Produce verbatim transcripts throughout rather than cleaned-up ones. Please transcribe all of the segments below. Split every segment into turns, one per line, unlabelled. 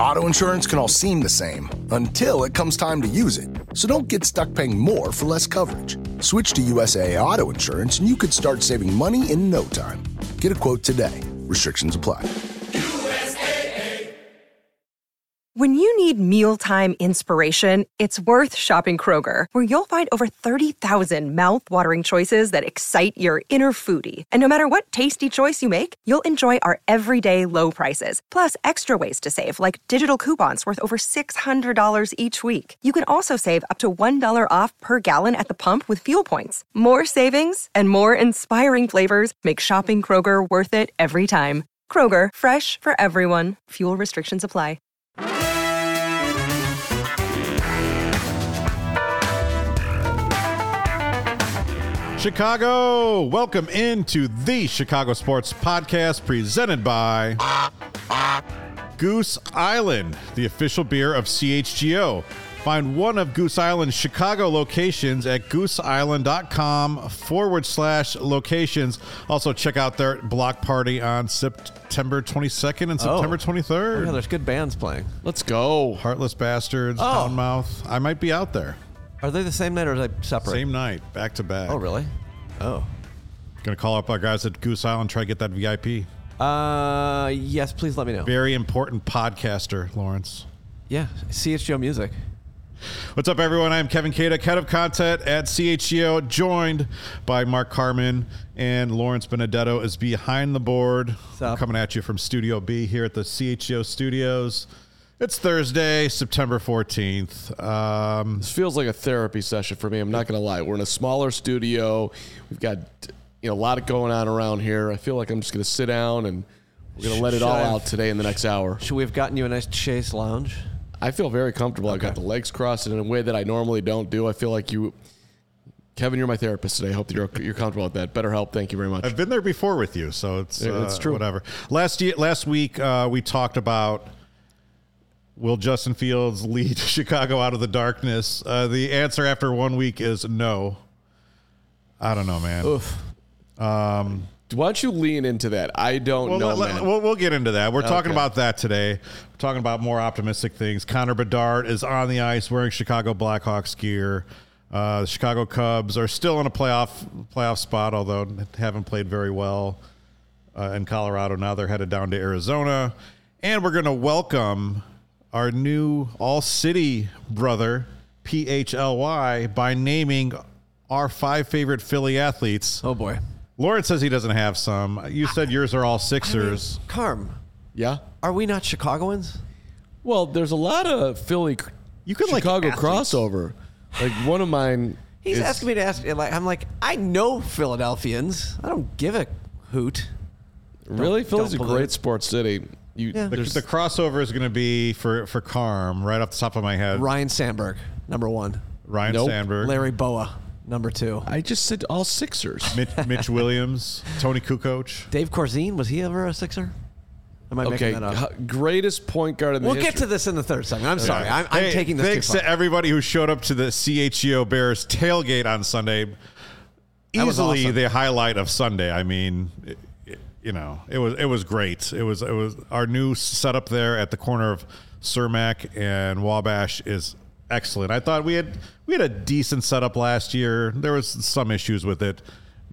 Auto insurance can all seem the same until it comes time to use it. So don't get stuck paying more for less coverage. Switch to U S A A Auto Insurance and you could start saving money in no time. Get a quote today. Restrictions apply.
When you need mealtime inspiration, it's worth shopping Kroger, where you'll find over thirty thousand mouth-watering choices that excite your inner foodie. And no matter what tasty choice you make, you'll enjoy our everyday low prices, plus extra ways to save, like digital coupons worth over six hundred dollars each week. You can also save up to one dollar off per gallon at the pump with fuel points. More savings and more inspiring flavors make shopping Kroger worth it every time. Kroger, fresh for everyone. Fuel restrictions apply.
Chicago, welcome into the Chicago Sports Podcast presented by Goose Island, the official beer of C H G O. Find one of Goose Island's Chicago locations at gooseisland.com forward slash locations. Also, check out their block party on September twenty-second and September twenty-third.
Oh, yeah, there's good bands playing.
Let's go.
Heartless Bastards,
Oh.
Houndmouth. I might be out there.
Are they the same night or are they separate?
Same night, back to back.
Oh, really? Oh.
Gonna call up our guys at Goose Island, try to get that V I P.
Uh, yes, please let me know.
Very important podcaster, Lawrence.
Yeah, C H G O Music.
What's up, everyone? I'm Kevin Cada, head of content at C H G O, joined by Mark Carman, and Lawrence Benedetto is behind the board.
We're
coming at you from Studio B here at the C H G O studios. It's Thursday, September fourteenth. Um,
This feels like a therapy session for me. I'm not going to lie. We're in a smaller studio. We've got you know a lot going on around here. I feel like I'm just going to sit down and we're going to let it
Should
all
I have-
out today in the next hour.
Should we have gotten you a nice Chase lounge?
I feel very comfortable. I've got the legs crossed in a way that I normally don't do. I feel like you, Kevin, you're my therapist today. I hope that you're, you're comfortable with that. BetterHelp, thank you very much.
I've been there before with you, so it's
Yeah,
uh,
that's true.
whatever. Last year, last week, uh, we talked about will Justin Fields lead Chicago out of the darkness? Uh, the answer after one week is no. I don't know, man.
Oof.
Um,
Why don't you lean into that? I don't
well,
know,
let,
man.
we'll, we'll get into that. We're talking
Okay.
about that today. We're talking about more optimistic things. Connor Bedard is on the ice wearing Chicago Blackhawks gear. Uh, the Chicago Cubs are still in a playoff playoff spot, although haven't played very well uh, in Colorado. Now they're headed down to Arizona. And we're going to welcome our new all-city brother, P H L Y, by naming our five favorite Philly athletes.
Oh, boy.
Lawrence says he doesn't have some. You said yours are all Sixers.
I mean, Carm,
Yeah?
are we not Chicagoans?
Well, there's a lot of Philly
You could like
Chicago
athletes.
crossover. Like one of mine
He's
is,
asking me to ask. Like, I'm like, I know Philadelphians. I don't give a hoot.
Really?
Don't-
Philly's a
don't
great
believe-
sports city. You,
Yeah.
The,
there's-
the crossover is going to be for, for Carm, right off the top of my head.
Ryan Sandberg, number one.
Ryan
Nope.
Sandberg.
Larry Boa, number two.
I just said all Sixers.
Mitch, Mitch Williams. Tony Kukoc.
Dave Corzine, was he ever a Sixer? Am I
Okay,
making that up?
h- greatest point guard in the
We'll
history.
get to this in the third segment. I'm sorry. I'm, I'm
Hey,
taking this
thanks
too far.
to everybody who showed up to the C H G O Bears tailgate on Sunday.
That was
Easily
awesome.
the highlight of Sunday. I mean, it, it, you know, it was it was great. It was it was our new setup there at the corner of Cermak and Wabash is excellent. I thought we had we had a decent setup last year. There was some issues with it.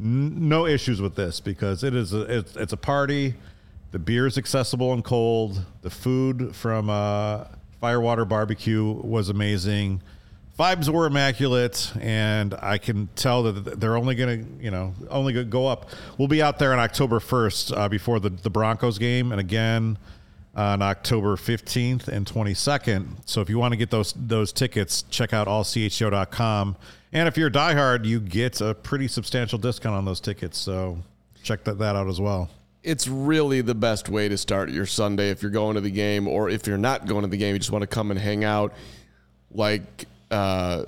N- no issues with this because it is a, it's, it's a party. The beer is accessible and cold. The food from uh, Firewater Barbecue was amazing. Vibes were immaculate, and I can tell that they're only going to, you know, only going to go up. We'll be out there on October first uh, before the, the Broncos game, and again on October fifteenth and twenty-second. So if you want to get those those tickets, check out all c h o dot com. And if you're a diehard, you get a pretty substantial discount on those tickets. So check that, that out as well.
It's really the best way to start your Sunday if you're going to the game, or if you're not going to the game, you just want to come and hang out. Like uh,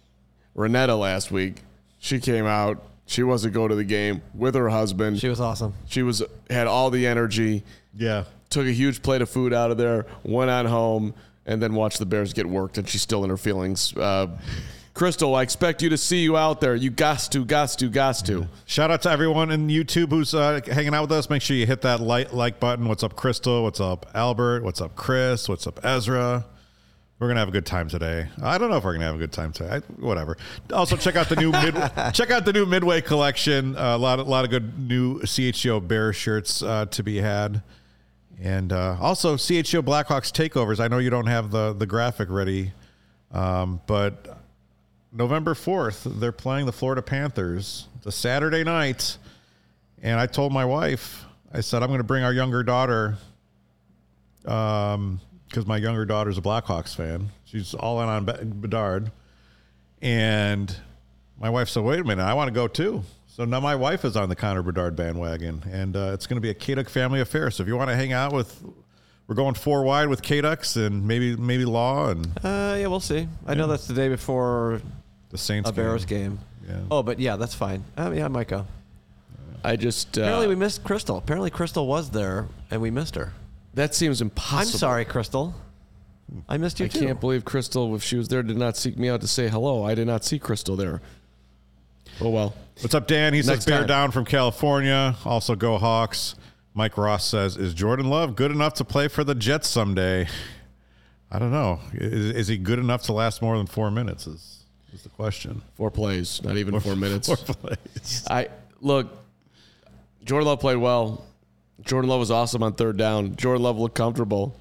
Renetta last week, she came out. She wasn't go to the game with her husband.
She was awesome.
She was had all the energy.
Yeah.
Took a huge plate of food out of there, went on home, and then watched the Bears get worked, and she's still in her feelings. Uh, Crystal, I expect you to see you out there. You got to, got to, got to.
Shout out to everyone in YouTube who's uh, hanging out with us. Make sure you hit that like, like button. What's up, Crystal? What's up, Albert? What's up, Chris? What's up, Ezra? We're gonna have a good time today. I don't know if we're gonna have a good time today. I, whatever. Also, check out the new mid, check out the new Midway collection. Uh, a lot, a lot of good new C H G O Bears shirts uh, to be had, and uh, also C H G O Blackhawks takeovers. I know you don't have the the graphic ready, um, but November fourth they're playing the Florida Panthers. It's a Saturday night, and I told my wife, I said I'm going to bring our younger daughter. Um. Because my younger daughter's a Blackhawks fan. She's all in on Bedard. And my wife said, wait a minute, I want to go too. So now my wife is on the Connor Bedard bandwagon. And uh, it's going to be a K-Duck family affair. So if you want to hang out with, we're going four wide with K-Ducks and maybe maybe Law. and
Uh, yeah, we'll see. I yeah. know that's the day before
the Saints
a Bears game.
game. Yeah.
Oh, but yeah, that's fine. Um, yeah, I might go.
I just... Uh,
Apparently we missed Crystal. Apparently Crystal was there and we missed her.
That seems impossible.
I'm sorry, Crystal. I missed you
I
too.
can't believe Crystal, if she was there, did not seek me out to say hello. I did not see Crystal there. Oh, well.
What's up, Dan? He
Next
says, bear
time.
down from California. Also, go Hawks. Mike Ross says, is Jordan Love good enough to play for the Jets someday? I don't know. Is, is he good enough to last more than four minutes is, is the question.
Four plays, not even four, four minutes.
Four plays.
I Look, Jordan Love played well. Jordan Love was awesome on third down. Jordan Love looked comfortable.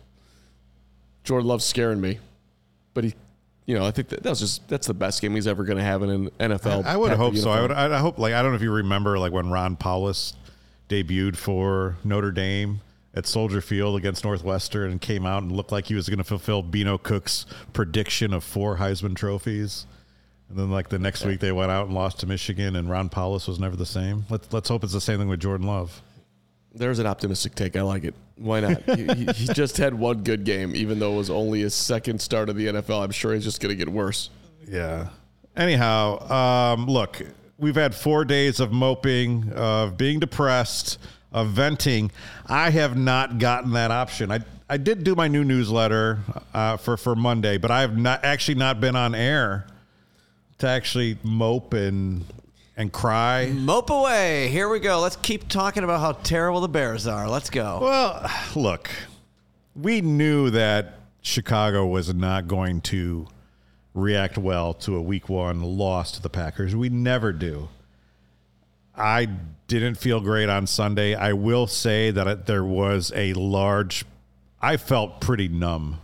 Jordan Love's scaring me. But he, you know, I think that, that was just, that's the best game he's ever going to have in an N F L.
I, I would hope so. I would, I hope, like, I don't know if you remember, like, when Ron Powlus debuted for Notre Dame at Soldier Field against Northwestern and came out and looked like he was going to fulfill Bino Cook's prediction of four Heisman trophies. And then, like, the next yeah. week they went out and lost to Michigan, and Ron Powlus was never the same. Let's, let's hope it's the same thing with Jordan Love.
There's an optimistic take. I like it. Why not? he, he, he just had one good game, even though it was only his second start of the N F L. I'm sure he's just going to get worse.
Yeah. Anyhow, um, look, we've had four days of moping, of being depressed, of venting. I have not gotten that option. I I did do my new newsletter uh, for, for Monday, but I have not actually not been on air to actually mope and... and cry.
Mope away. Here we go. Let's keep talking about how terrible the Bears are. Let's go.
Well, look, we knew that Chicago was not going to react well to a week one loss to the Packers. We never do. I didn't feel great on Sunday. I will say that it, there was a large, I felt pretty numb.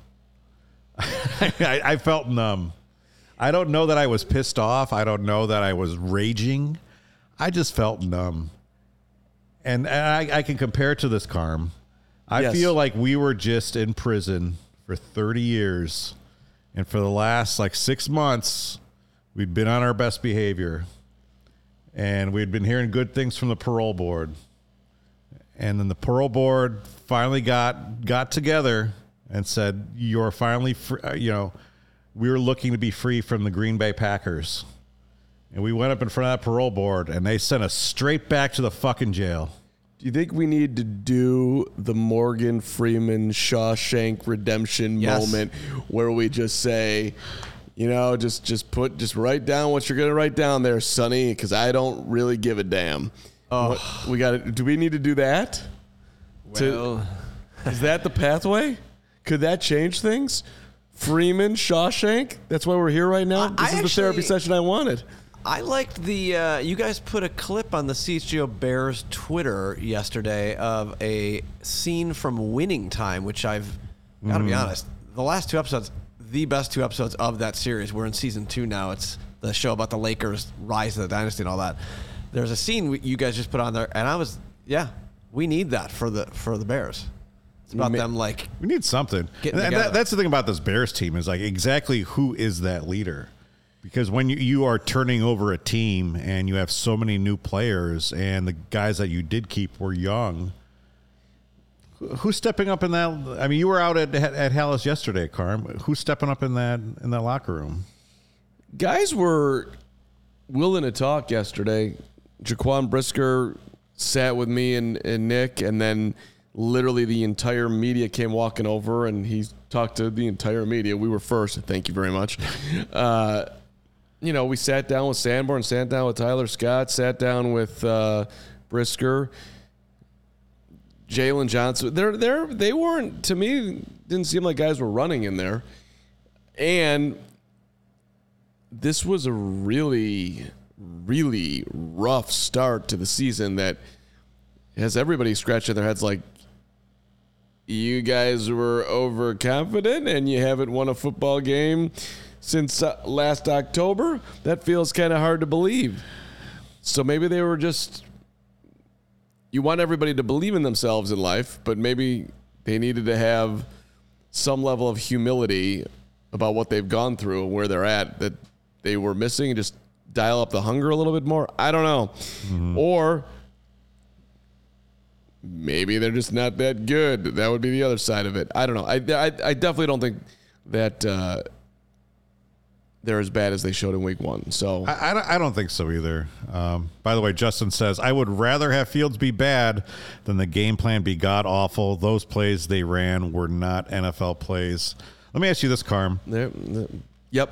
I, I felt numb. I don't know that I was pissed off. I don't know that I was raging. I just felt numb. And I, I can compare it to this, Carm. I
yes.
feel like we were just in prison for thirty years. And for the last, like, six months, we'd been on our best behavior. And we'd been hearing good things from the parole board. And then the parole board finally got got together and said, you're finally, free, you know, we were looking to be free from the Green Bay Packers. And we went up in front of that parole board, and they sent us straight back to the fucking jail.
Do you think we need to do the Morgan Freeman Shawshank Redemption
yes.
moment where we just say, you know, just just put, just write down what you're going to write down there, Sonny, because I don't really give a damn. Oh, what, we got to, do we need to do that?
Well,
to, is that the pathway? Could that change things? Freeman, Shawshank. That's why we're here right now. This
I
is
actually,
the therapy session I wanted.
I liked the, uh, you guys put a clip on the C H G O Bears Twitter yesterday of a scene from Winning Time, which I've got to mm. be honest, the last two episodes, the best two episodes of that series. We're in season two now. It's the show about the Lakers' rise to the dynasty and all that. There's a scene you guys just put on there, and I was, yeah, we need that for the for the Bears. It's about them, like,
we need something.
And
that, that's the thing about this Bears team is, like, exactly who is that leader? Because when you, you are turning over a team and you have so many new players and the guys that you did keep were young, who's stepping up in that? I mean, you were out at at Hallis yesterday, Carm. Who's stepping up in that in that locker room?
Guys were willing to talk yesterday. Jaquan Brisker sat with me and, and Nick, and then literally the entire media came walking over, and he talked to the entire media. We were first. Thank you very much. Uh, you know, we sat down with Sanborn, sat down with Tyler Scott, sat down with uh, Brisker, Jalen Johnson. They're, they're, they weren't, to me, didn't seem like guys were running in there. And this was a really, really rough start to the season that has everybody scratching their heads like, you guys were overconfident and you haven't won a football game since uh, last October? That feels kind of hard to believe. So maybe they were just, you want everybody to believe in themselves in life, but maybe they needed to have some level of humility about what they've gone through and where they're at that they were missing and just dial up the hunger a little bit more. I don't know. Mm-hmm. Or maybe they're just not that good. That would be the other side of it. I don't know. I, I, I definitely don't think that uh, they're as bad as they showed in week one. So
I, I, don't, I don't think so either. Um, by the way, Justin says, I would rather have Fields be bad than the game plan be god-awful. Those plays they ran were not N F L plays. Let me ask you this, Carm.
They're, they're, yep.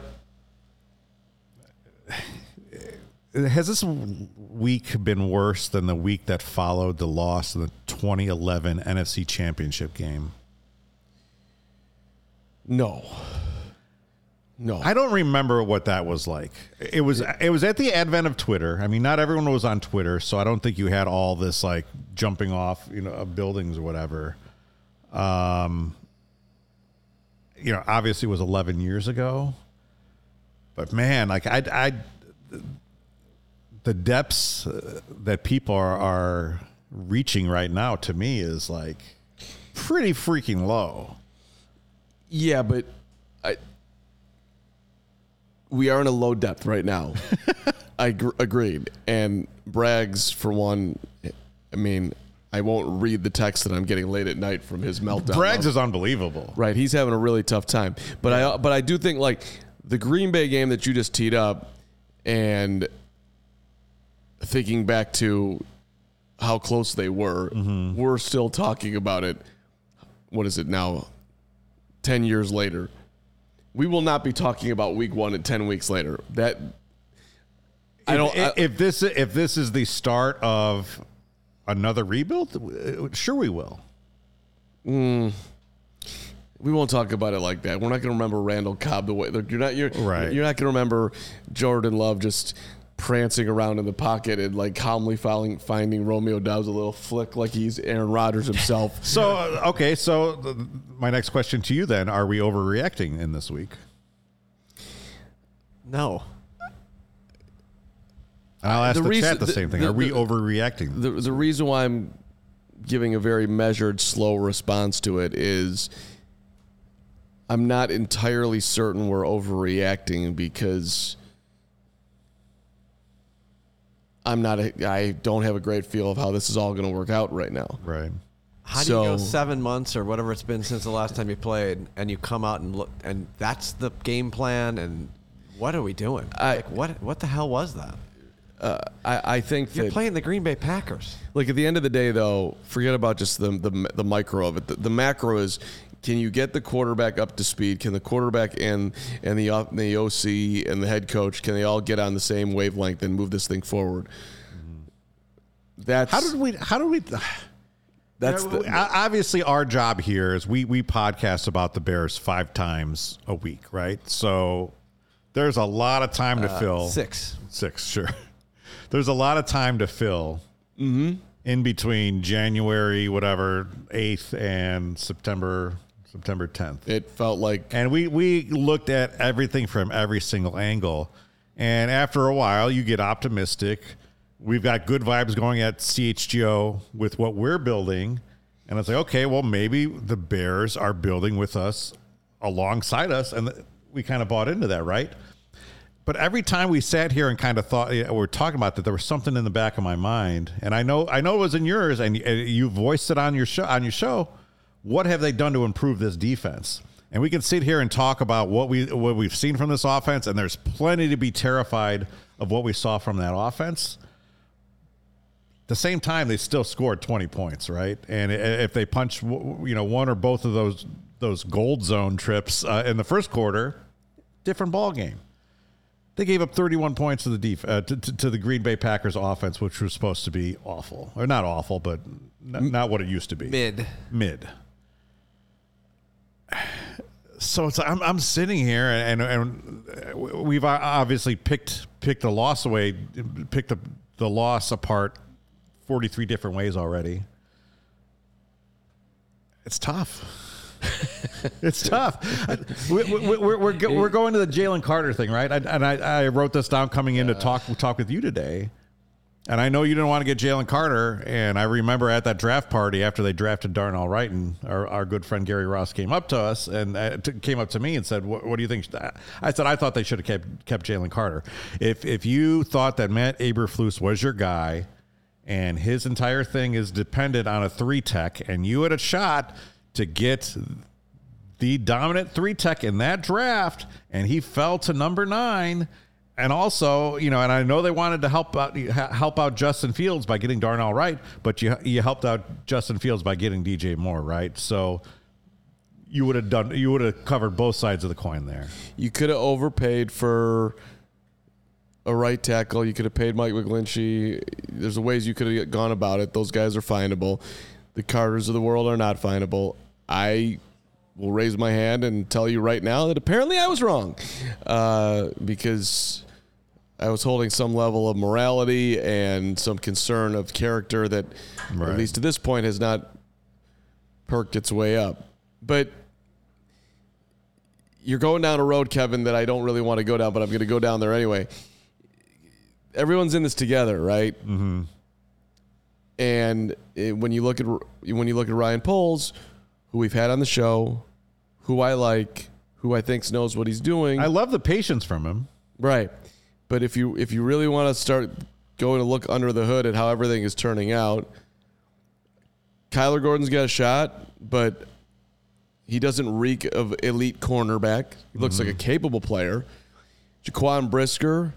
Has this week been worse than the week that followed the loss of the twenty eleven N F C Championship game?
No. No.
I don't remember what that was like. It was it was at the advent of Twitter. I mean, not everyone was on Twitter, so I don't think you had all this like jumping off, you know, of buildings or whatever. Um, you know, obviously it was eleven years ago. But man, like I I the depths uh, that people are, are reaching right now to me is like pretty freaking low.
Yeah, but I, we are in a low depth right now. I gr- agreed. And Braggs, for one, I mean, I won't read the text that I'm getting late at night from his meltdown.
Braggs is unbelievable.
Right. He's having a really tough time. But yeah. I but I do think like the Green Bay game that you just teed up and thinking back to how close they were, mm-hmm. we're still talking about it. What is it now? ten years later. We will not be talking about week one and ten weeks later. That I don't.
If,
I,
if this if this is the start of another rebuild, sure we will.
Mm, we won't talk about it like that. We're not going to remember Randall Cobb the way you're not. You're
right.
You're not going to remember Jordan Love just prancing around in the pocket and like calmly finding, finding Romeo Doubs a little flick like he's Aaron Rodgers himself.
So, okay, so the, my next question to you then, are we overreacting in this week?
No.
I'll ask
the,
the
reason,
chat the, the same thing.
The,
are we
the,
overreacting?
The, the reason why I'm giving a very measured, slow response to it is I'm not entirely certain we're overreacting because I'm not. A, I don't have a great feel of how this is all going to work out right now.
Right.
How do
so,
you go seven months or whatever it's been since the last time you played, and you come out and look, and that's the game plan? And what are we doing?
I,
like what? What the hell was that?
Uh, I, I think
you're
that,
playing the Green Bay Packers.
Like at the end of the day, though, forget about just the the, the micro of it. The, the macro is: can you get the quarterback up to speed? Can the quarterback and and the the O C and the head coach can they all get on the same wavelength and move this thing forward? That's
how did we? How do we?
That's
you know,
the,
obviously our job here is we we podcast about the Bears five times a week, right? So there's a lot of time to
uh,
fill.
Six,
six, sure. There's a lot of time to fill
mm-hmm.
in between January whatever eighth and September September tenth.
It felt like,
and we we looked at everything from every single angle, and after a while, you get optimistic. We've got good vibes going at C H G O with what we're building. And it's like, okay, well, maybe the Bears are building with us alongside us. And we kind of bought into that, right? But every time we sat here and kind of thought, we were talking about that, there was something in the back of my mind. And I know I know it was in yours, and you voiced it on your show. On your show, what have they done to improve this defense? And we can sit here and talk about what, we, what we've seen from this offense, and there's plenty to be terrified of what we saw from that offense. At the same time, they still scored twenty points, right? And if they punch, you know, one or both of those those gold zone trips uh, in the first quarter, different ball game. They gave up thirty-one points to the def- uh, to, to, to the Green Bay Packers offense, which was supposed to be awful. Or not awful, but n- not what it used to be.
Mid.
Mid. So it's I'm I'm sitting here and and we've obviously picked picked the loss away, picked the, the loss apart forty-three different ways already. It's tough. It's tough. we, we, we're we're go, we're going to the Jalen Carter thing, right? I, and I, I wrote this down coming in to talk talk with you today. And I know you didn't want to get Jalen Carter. And I remember at that draft party after they drafted Darnell Wright, and our, our good friend Gary Ross came up to us and uh, t- came up to me and said, what, what do you think? I said, I thought they should have kept kept Jalen Carter. If if you thought that Matt Eberflus was your guy and his entire thing is dependent on a three tech, and you had a shot to get the dominant three tech in that draft, and he fell to number nine. And also, you know, and I know they wanted to help out help out Justin Fields by getting Darnell Wright, but you you helped out Justin Fields by getting D J Moore, right? So you would have done you would have covered both sides of the coin there.
You could have overpaid for a right tackle. You could have paid Mike McGlinchey. There's ways you could have gone about it. Those guys are findable. The Carters of the world are not findable. I will raise my hand and tell you right now that apparently I was wrong, uh, because I was holding some level of morality and some concern of character that, right, at least to this point, has not perked its way up. But you're going down a road, Kevin, that I don't really want to go down, but I'm going to go down there anyway. Everyone's in this together, right?
Mm-hmm.
And it, when you look at when you look at Ryan Poles, who we've had on the show, who I like, who I think knows what he's doing.
I love the patience from him.
Right. But if you if you really want to start going to look under the hood at how everything is turning out, Kyler Gordon's got a shot, but he doesn't reek of elite cornerback. He looks mm-hmm. like a capable player. Jaquan Brisker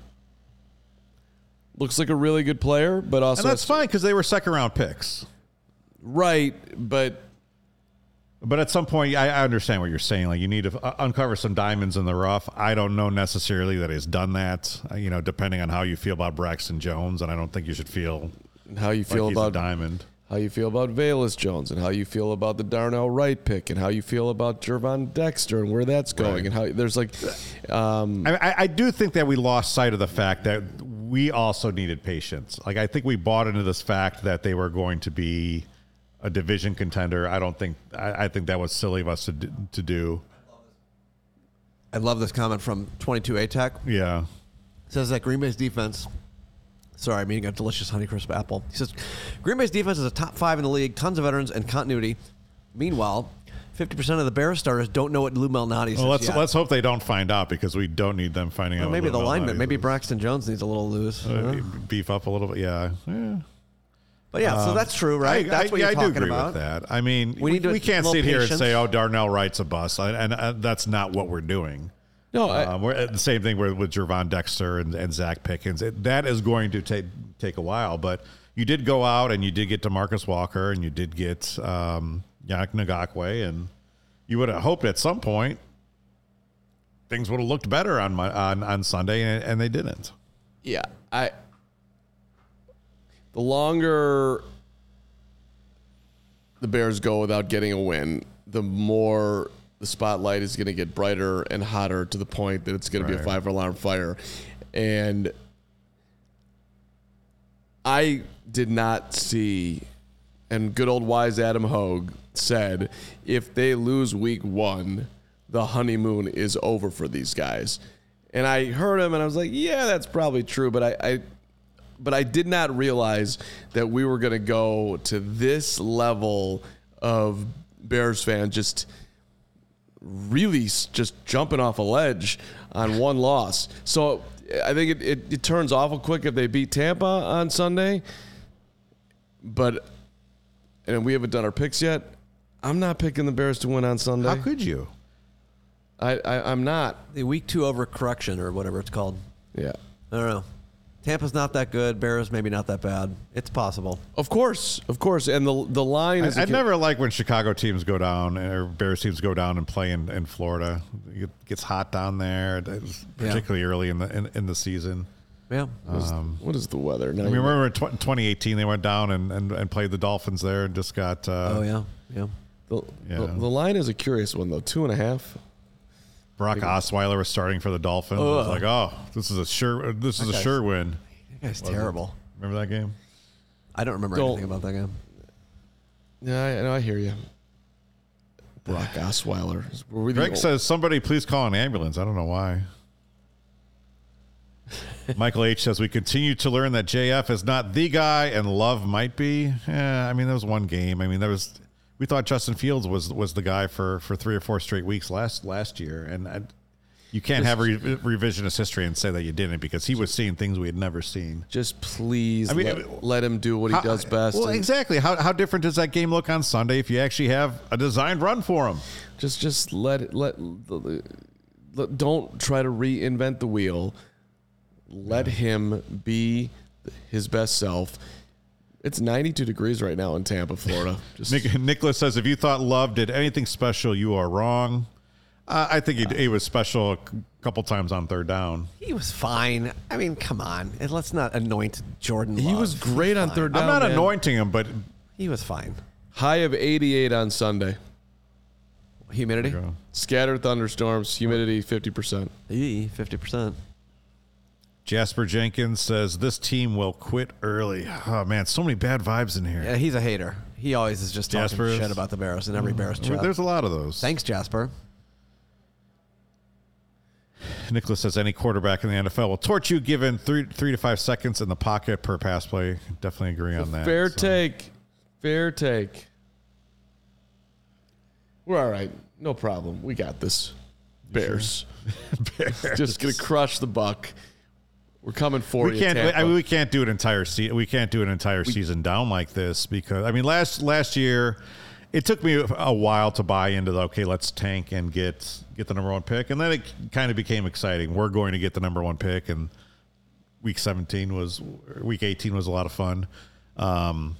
looks like a really good player, but also...
And that's fine because they were second-round picks.
Right, but...
But at some point, I, I understand what you're saying. Like, you need to uh, uncover some diamonds in the rough. I don't know necessarily that he's done that, uh, you know, depending on how you feel about Braxton Jones, and I don't think you should feel
how you feel
like he's
about
a diamond. How
you feel about Velus Jones, and how you feel about the Darnell Wright pick, and how you feel about Gervon Dexter and where that's going, right. and how there's like... Um,
I, I do think that we lost sight of the fact that we also needed patience. Like, I think we bought into this fact that they were going to be a division contender. I don't think, I, I think that was silly of us to, do, to do.
I love this comment from twenty-two A Tech.
Yeah.
It says that Green Bay's defense, sorry, I'm eating a delicious Honeycrisp apple. He says, Green Bay's defense is a top five in the league, tons of veterans and continuity. Meanwhile, fifty percent of the Bears starters don't know what Lou Malnati says
Well, let's
yet.
let's hope they don't find out, because we don't need them finding
well,
out.
Maybe
what
the
Lou
lineman,
Malnati
maybe
is.
Braxton Jones needs a little loose.
Uh,
huh?
Beef up a little bit, yeah. yeah.
But yeah, so that's true, right?
I,
that's
I,
what
yeah,
you're
I
talking
do agree
about.
with that. I mean,
We
we,
need to-
we can't
a little
sit here and
patience.
say, "Oh, Darnell Wright's a bust," and, and uh, that's not what we're doing.
No, I,
Um, we're the same thing with, with Gervon Dexter and, and Zach Pickens. It, that is going to take take a while, but you did go out and you did get DeMarcus Walker and you did get um, Yannick Ngakoue, and you would have hoped at some point things would have looked better on my, on on Sunday, and, and they didn't.
yeah, I. The longer the Bears go without getting a win, the more the spotlight is going to get brighter and hotter to the point that it's going to be a
Right.
five-alarm fire. And I did not see, and good old wise Adam Hogue said, if they lose week one, the honeymoon is over for these guys. And I heard him, and I was like, yeah, that's probably true, but I, I but I did not realize that we were going to go to this level of Bears fans just really s- just jumping off a ledge on one loss. So I think it, it, it turns awful quick if they beat Tampa on Sunday. But, and we haven't done our picks yet, I'm not picking the Bears to win on Sunday.
How could you?
I, I, I'm not.
The week two overcorrection or whatever it's called.
Yeah.
I don't know. Tampa's not that good. Bears maybe not that bad. It's possible.
Of course, of course. And the the line is.
I, I never like when Chicago teams go down or Bears teams go down and play in, in Florida. It gets hot down there, particularly yeah. early in the in, in the season.
Yeah.
Um, what is the weather?
Now I mean, remember in tw- twenty eighteen they went down and, and, and played the Dolphins there and just got. Uh,
oh yeah, yeah.
The, yeah. The, the line is a curious one though. Two and a half.
Brock Osweiler was starting for the Dolphins. Ugh. I was like, oh, this is a sure, this that is a sure win.
That guy's terrible.
It? Remember that game?
I don't remember don't, anything about that game.
Yeah, I know. I hear you. Brock Osweiler.
Greg says, somebody please call an ambulance. I don't know why. Michael H. says, we continue to learn that J F is not the guy and Love might be. Yeah, I mean, there was one game. I mean, there was... We thought Justin Fields was was the guy for, for three or four straight weeks last last year, and I, you can't have re, revisionist history and say that you didn't because he was seeing things we had never seen.
Just please, I mean, let, let him do what he how, does best.
Well,
and,
exactly. How how different does that game look on Sunday if you actually have a designed run for him?
Just just let it let, let don't try to reinvent the wheel. Let yeah. him be his best self. It's ninety-two degrees right now in Tampa, Florida. Just
Nick, Nicholas says, if you thought Love did anything special, you are wrong. Uh, I think he, he was special a couple times on third down.
He was fine. I mean, come on. And let's not anoint Jordan Love.
He was great on third down,
I'm not
man.
anointing him, but...
He was fine.
High of eighty-eight on Sunday.
Humidity?
Scattered thunderstorms. Humidity fifty percent.
E, fifty percent.
Jasper Jenkins says, this team will quit early. Oh, man, so many bad vibes in here.
Yeah, he's a hater. He always is just
Jasper
talking
is?
shit about the Bears in every Bears chat.
There's a lot of those.
Thanks, Jasper.
Nicholas says, any quarterback in the N F L will torch you given three three to five seconds in the pocket per pass play. Definitely agree on that.
Fair so. take. Fair take. We're all right. No problem. We got this. Bears.
Bears.
Just going to crush the Buck. We're coming for
we
you,
can't.
Tampa.
I mean, we can't do an entire season. We can't do an entire we, season down like this because I mean, last last year, it took me a while to buy into the okay, let's tank and get get the number one pick, and then it kind of became exciting. We're going to get the number one pick, and week seventeen was week eighteen was a lot of fun. Um,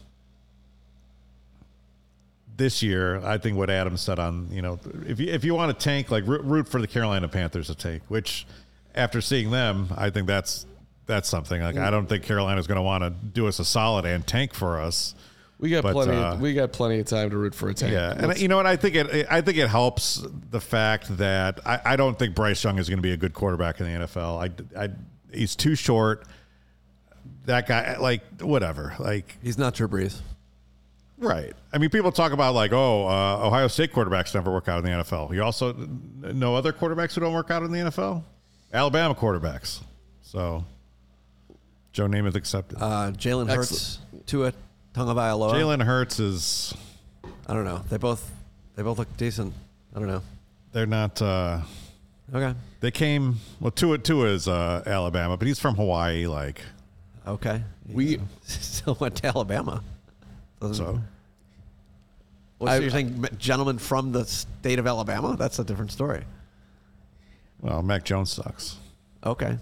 this year, I think what Adam said on you know if you if you want to tank, like root for the Carolina Panthers to tank, which after seeing them, I think that's. That's something like I don't think Carolina's going to want to do us a solid and tank for us.
We got
but,
plenty.
Uh,
of, we got plenty of time to root for a tank.
Yeah, Let's, and you know what? I think it. I think it helps the fact that I, I don't think Bryce Young is going to be a good quarterback in the N F L. I, I he's too short. That guy, like whatever, like
he's not Drew Brees.
Right. I mean, people talk about like, oh, uh, Ohio State quarterbacks never work out in the N F L. You also know other quarterbacks who don't work out in the N F L. Alabama quarterbacks. So. Joe Namath accepted.
Uh, Jalen Hurts, Tua Tagovailoa.
Jalen Hurts is.
I don't know. They both they both look decent. I don't know.
They're not. Uh,
okay.
They came. Well, Tua Tua is uh, Alabama, but he's from Hawaii. Like.
Okay.
We
he still went to Alabama. Doesn't,
so.
Well, so you're saying gentlemen from the state of Alabama? That's a different story.
Well, Mac Jones sucks.
Okay.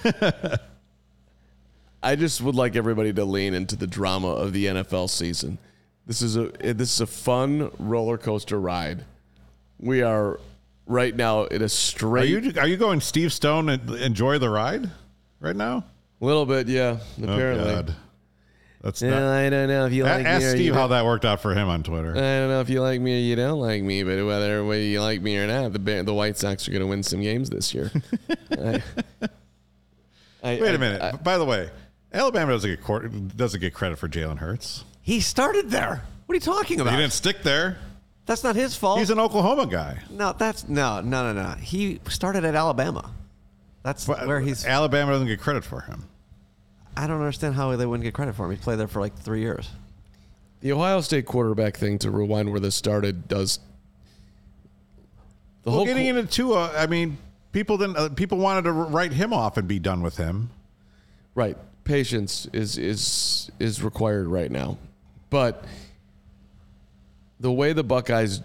I just would like everybody to lean into the drama of the N F L season. This is a this is a fun roller coaster ride. We are right now in a straight.
Are you are you going Steve Stone and enjoy the ride right now?
A little bit, yeah. Apparently,
oh, God. That's
yeah,
not,
I don't know if you like
ask
me. Ask
Steve how that worked out for him on Twitter.
I don't know if you like me or you don't like me, but whether, whether you like me or not, the the White Sox are going to win some games this year. I, I,
Wait a minute.
I, I,
By the way, Alabama doesn't get court, doesn't get credit for Jalen Hurts.
He started there. What are you talking about?
He didn't stick there.
That's not his fault.
He's an Oklahoma guy.
No, that's no, no, no, no. He started at Alabama. That's
but
where he's.
Alabama doesn't get credit for him.
I don't understand how they wouldn't get credit for him. He played there for like three years.
The Ohio State quarterback thing, to rewind where this started, does.
The well, whole getting qu- into Tua, I mean, people didn't. Uh, people wanted to write him off and be done with him.
Right. Patience is is is required right now, but the way the Buckeyes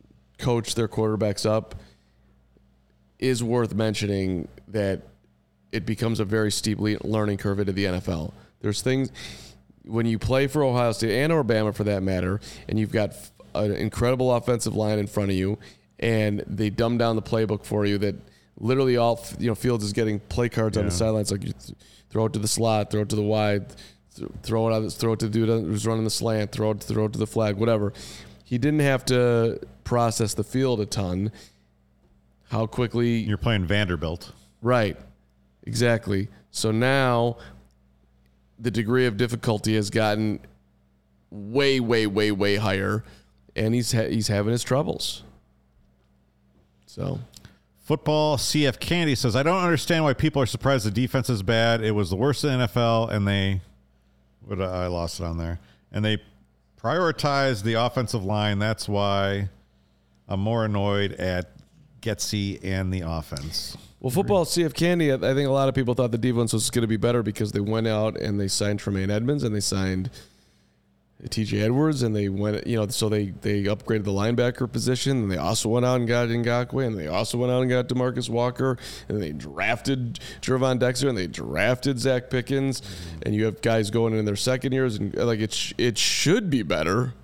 coach their quarterbacks up is worth mentioning. That it becomes a very steep le- learning curve into the N F L. There's things when you play for Ohio State and Alabama for that matter, and you've got an incredible offensive line in front of you, and they dumb down the playbook for you that literally all, you know, Fields is getting play cards yeah. on the sidelines. Like you th- throw it to the slot, throw it to the wide, th- throw it out, throw it to the dude who's running the slant, throw it, throw it to the flag, whatever. He didn't have to process the field a ton. How quickly
you're playing Vanderbilt,
right? Exactly. So now the degree of difficulty has gotten way, way, way, way higher, and he's ha- he's having his troubles. So.
Football C F Candy says, I don't understand why people are surprised the defense is bad. It was the worst in the N F L, and they, what I lost it on there, and they prioritized the offensive line. That's why I'm more annoyed at Getsy and the offense.
Well, football C F Candy, I think a lot of people thought the defense was going to be better because they went out and they signed Tremaine Edmonds and they signed T J Edwards, and they went, you know, so they, they upgraded the linebacker position, and they also went out and got Ngakoue, and they also went out and got DeMarcus Walker, and they drafted Gervon Dexter, and they drafted Zach Pickens, mm-hmm. and you have guys going in their second years, and like it, sh- it should be better.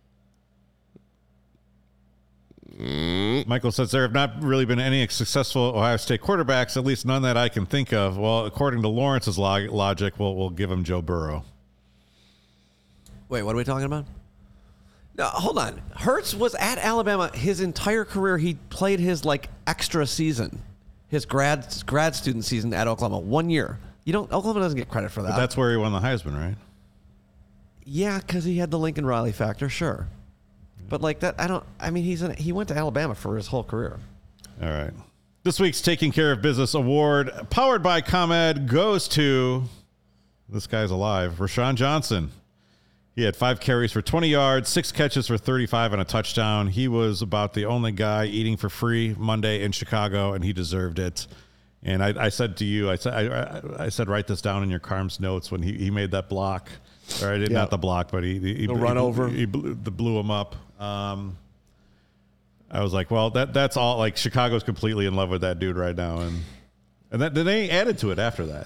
Mm. Michael says there have not really been any successful Ohio State quarterbacks, at least none that I can think of. Well, according to Lawrence's log- logic, we'll, we'll give him Joe Burrow.
Wait, what are we talking about? No, hold on. Hurts was at Alabama his entire career. He played his like extra season, his grad grad student season at Oklahoma. One year. You don't. Oklahoma doesn't get credit for that.
But that's where he won the Heisman, right?
Yeah, because he had the Lincoln Riley factor. Sure, but like that, I don't. I mean, he's an, he went to Alabama for his whole career.
All right. This week's Taking Care of Business Award, powered by ComEd, goes to this guy's alive, Rashawn Johnson. He had five carries for twenty yards, six catches for thirty-five, and a touchdown. He was about the only guy eating for free Monday in Chicago, and he deserved it. And I, I said to you, I said, I, I said, write this down in your Carm's notes when he, he made that block. Or I did yeah. not the block, but he he,
the
he,
run
he,
over.
He blew, the blew him up. Um, I was like, well, that that's all. Like Chicago's completely in love with that dude right now, and and that, then they added to it after that.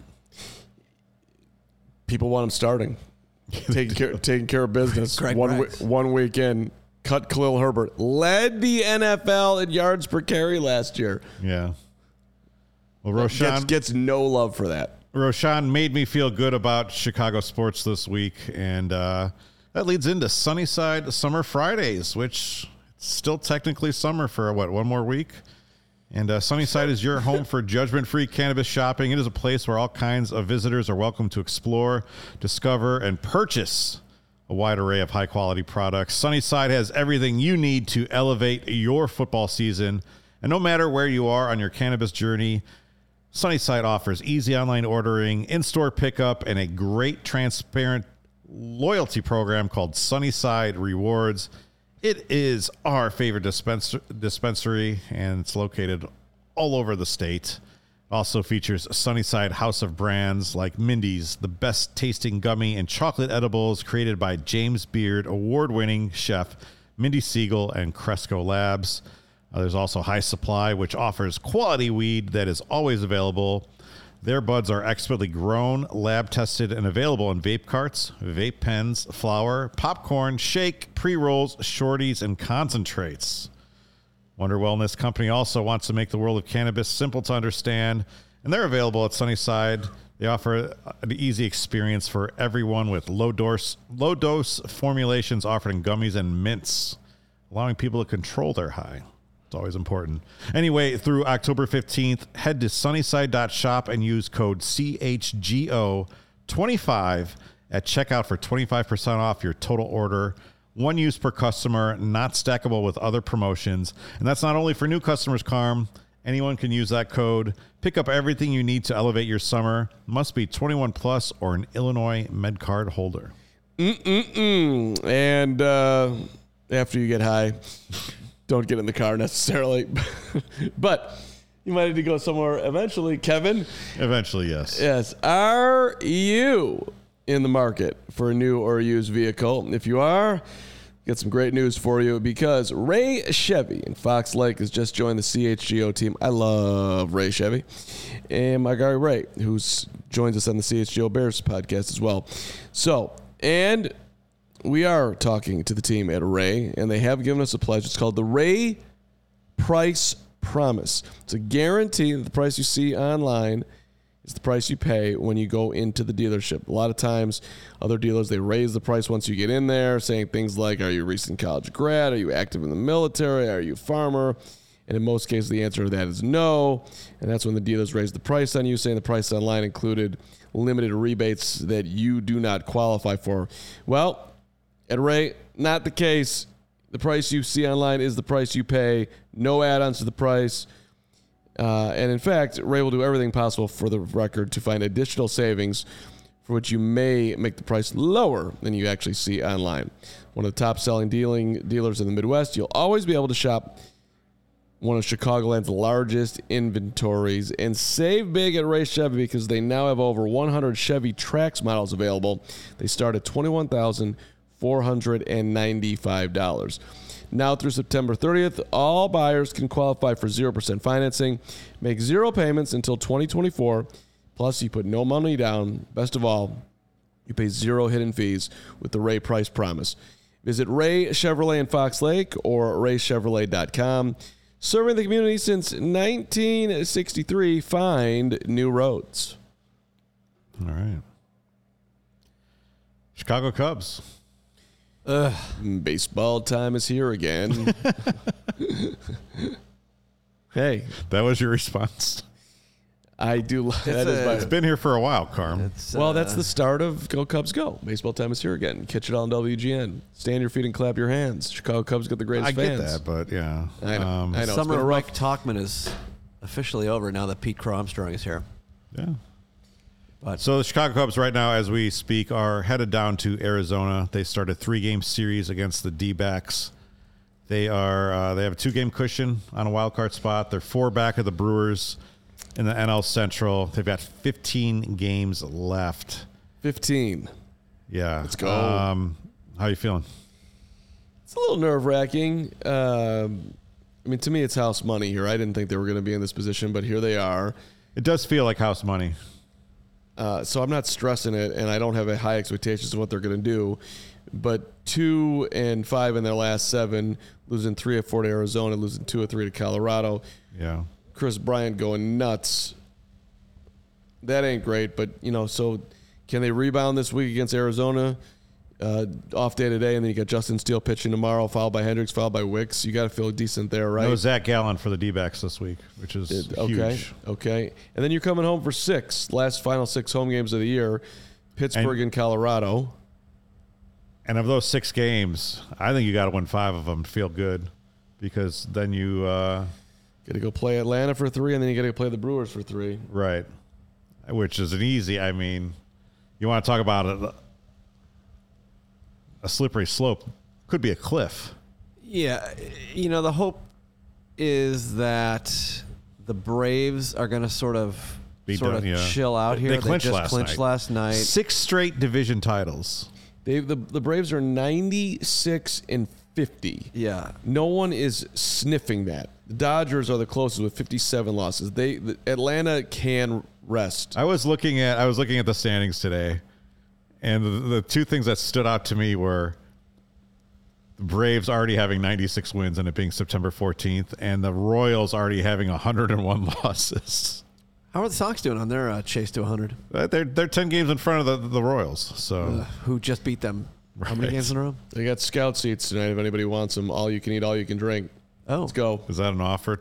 People want him starting. taking care, taking care of business.
Greg
one w- one weekend, cut Khalil Herbert, led the N F L in yards per carry last year.
Yeah. Well, Roshan
gets, gets no love for that.
Roshan made me feel good about Chicago sports this week, and uh, that leads into Sunnyside Summer Fridays, which it's still technically summer for what one more week. And uh, Sunnyside is your home for judgment-free cannabis shopping. It is a place where all kinds of visitors are welcome to explore, discover, and purchase a wide array of high-quality products. Sunnyside has everything you need to elevate your football season. And no matter where you are on your cannabis journey, Sunnyside offers easy online ordering, in-store pickup, and a great transparent loyalty program called Sunnyside Rewards. It is our favorite dispens- dispensary, and it's located all over the state. It also features Sunnyside House of Brands like Mindy's, the best tasting gummy and chocolate edibles created by James Beard, award-winning chef Mindy Siegel and Cresco Labs. Uh, there's also High Supply, which offers quality weed that is always available. Their buds are expertly grown, lab-tested, and available in vape carts, vape pens, flour, popcorn, shake, pre-rolls, shorties, and concentrates. Wonder Wellness Company also wants to make the world of cannabis simple to understand, and they're available at Sunnyside. They offer an easy experience for everyone with low-dose, low-dose formulations offered in gummies and mints, allowing people to control their high. Always important. Anyway, through October fifteenth, head to sunnyside dot shop and use code C H G O twenty-five at checkout for twenty-five percent off your total order. One use per customer, not stackable with other promotions. And that's not only for new customers, Carm. Anyone can use that code. Pick up everything you need to elevate your summer. Must be twenty-one plus or an Illinois MedCard holder.
Mm-mm-mm. And uh, after you get high... Don't get in the car necessarily, but you might need to go somewhere eventually, Kevin.
Eventually, yes.
Yes. Are you in the market for a new or used vehicle? If you are, Got some great news for you because Ray Chevy in Fox Lake has just joined the C H G O team. I love Ray Chevy. And my guy Ray, who joins us on the C H G O Bears podcast as well. So, and we are talking to the team at Ray, and they have given us a pledge. It's called the Ray Price Promise. It's a guarantee that the price you see online is the price you pay when you go into the dealership. A lot of times, other dealers, they raise the price once you get in there, saying things like, are you a recent college grad? Are you active in the military? Are you a farmer? And in most cases, the answer to that is no. And that's when the dealers raise the price on you, saying the price online included limited rebates that you do not qualify for. Well, at Ray, not the case. The price you see online is the price you pay. No add-ons to the price. Uh, and in fact, Ray will do everything possible for the record to find additional savings for which you may make the price lower than you actually see online. One of the top-selling dealing dealers in the Midwest, you'll always be able to shop one of Chicagoland's largest inventories and save big at Ray Chevy because they now have over one hundred Chevy Trax models available. They start at twenty-one thousand four hundred ninety-five dollars. Now through September thirtieth, all buyers can qualify for zero percent financing, make zero payments until twenty twenty-four, plus you put no money down. Best of all, you pay zero hidden fees with the Ray Price Promise. Visit Ray Chevrolet in Fox Lake or ray chevrolet dot com. Serving the community since nineteen sixty-three, find new roads.
All right. Chicago Cubs.
Ugh. Baseball time is here again. Hey.
That was your response?
I do. That
a,
is my,
It's been here for a while, Carm.
It's,
well,
uh,
that's the start of Go Cubs Go. Baseball time is here again. Catch it all on W G N. Stand your feet and clap your hands. Chicago Cubs got the greatest
I get
fans.
that, but yeah.
I know.
Um,
I know.
Summer
It's been a
of
rough-
Mike Talkman is officially over now that Pete Crow Armstrong is here.
Yeah.
But
So the Chicago Cubs right now, as we speak, are headed down to Arizona. They start a three-game series against the D-backs. They are uh, they have a two-game cushion on a wild card spot. They're four back of the Brewers in the N L Central. They've got fifteen games left.
fifteen.
Yeah.
Let's go.
Um, how you feeling?
It's a little nerve-wracking. Um, I mean, to me, it's house money here. I didn't think they were going to be in this position, but here they are.
It does feel like house money.
Uh, so I'm not stressing it, and I don't have a high expectations of what they're going to do. But two and five in their last seven, losing three or four to Arizona, losing two or three to Colorado.
Yeah.
Chris Bryant going nuts. That ain't great, but, you know, so can they rebound this week against Arizona? Uh, off day today, and then you got Justin Steele pitching tomorrow, followed by Hendricks, followed by Wicks. You got to feel decent there, right?
No Zach Gallen for the D-backs this week, which is
It-
huge.
okay, okay. And then you're coming home for six, last final six home games of the year, Pittsburgh and, and Colorado.
And of those six games, I think you got to win five of them to feel good, because then you uh,
Got to go play Atlanta for three, and then you got to play the Brewers for three.
right, which is an easy. I mean, you want to talk about a, a slippery slope? Could be a cliff.
Yeah, you know, the hope is that the Braves are going to sort of
Be
sort
done,
of
yeah.
chill out here.
They clinched
just
last
clinched
night.
last night.
Six straight division titles.
They the the Braves are ninety-six and fifty.
Yeah.
No one is sniffing that. The Dodgers are the closest with fifty-seven losses. They the, Atlanta can rest.
I was looking at I was looking at the standings today, and the, the two things that stood out to me were the Braves already having ninety-six wins and it being September fourteenth, and the Royals already having one hundred one losses.
How are the Sox doing on their uh, chase to one hundred?
Uh, They're they're ten games in front of the, the Royals. So
Uh, who just beat them? How many
Right.
games in a row?
They got scout seats tonight if anybody wants them. All you can eat, all you can drink.
Oh,
Let's go.
is that an offer?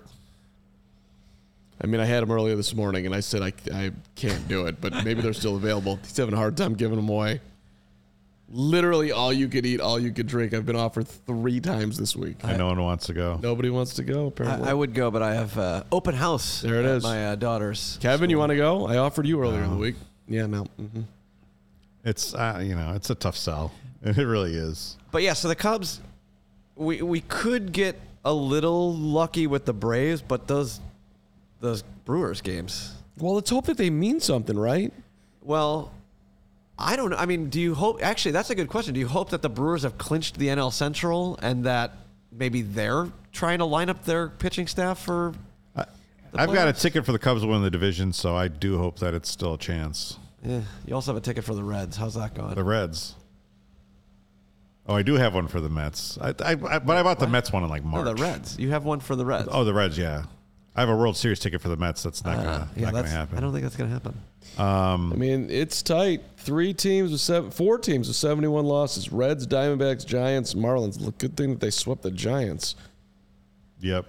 I mean, I had them earlier this morning, and I said I, I can't do it, but maybe they're still available. He's having a hard time giving them away. Literally all you could eat, all you could drink. I've been offered three times this week.
And no one wants to go.
Nobody wants to go, apparently.
I, I would go, but I have uh, open house.
There it
at
is.
My uh, daughter's.
Kevin, you want to go? I offered you earlier in the
No.
week. Yeah, no. Mm-hmm.
It's uh, you know it's a tough sell. It really is.
But yeah, so the Cubs, we we could get a little lucky with the Braves, but those those Brewers games.
Well, let's hope that they mean something, right?
Well, I don't know. I mean, do you hope? Actually, that's a good question. Do you hope that the Brewers have clinched the N L Central and that maybe they're trying to line up their pitching staff for?
I, I've got a ticket for the Cubs to win the division, so I do hope that it's still a chance.
Yeah. You also have a ticket for the Reds. How's that going?
The Reds. Oh, I do have one for the Mets. I, I, I but I bought the what? Mets one in like March.
No, the Reds. You have one for the Reds.
Oh, the Reds. Yeah, I have a World Series ticket for the Mets. That's not uh, gonna yeah, not gonna happen.
I don't think that's gonna happen.
Um,
I mean, it's tight. Three teams with seven, four teams with seventy-one losses: Reds, Diamondbacks, Giants, Marlins. Look, good thing that they swept the Giants.
Yep.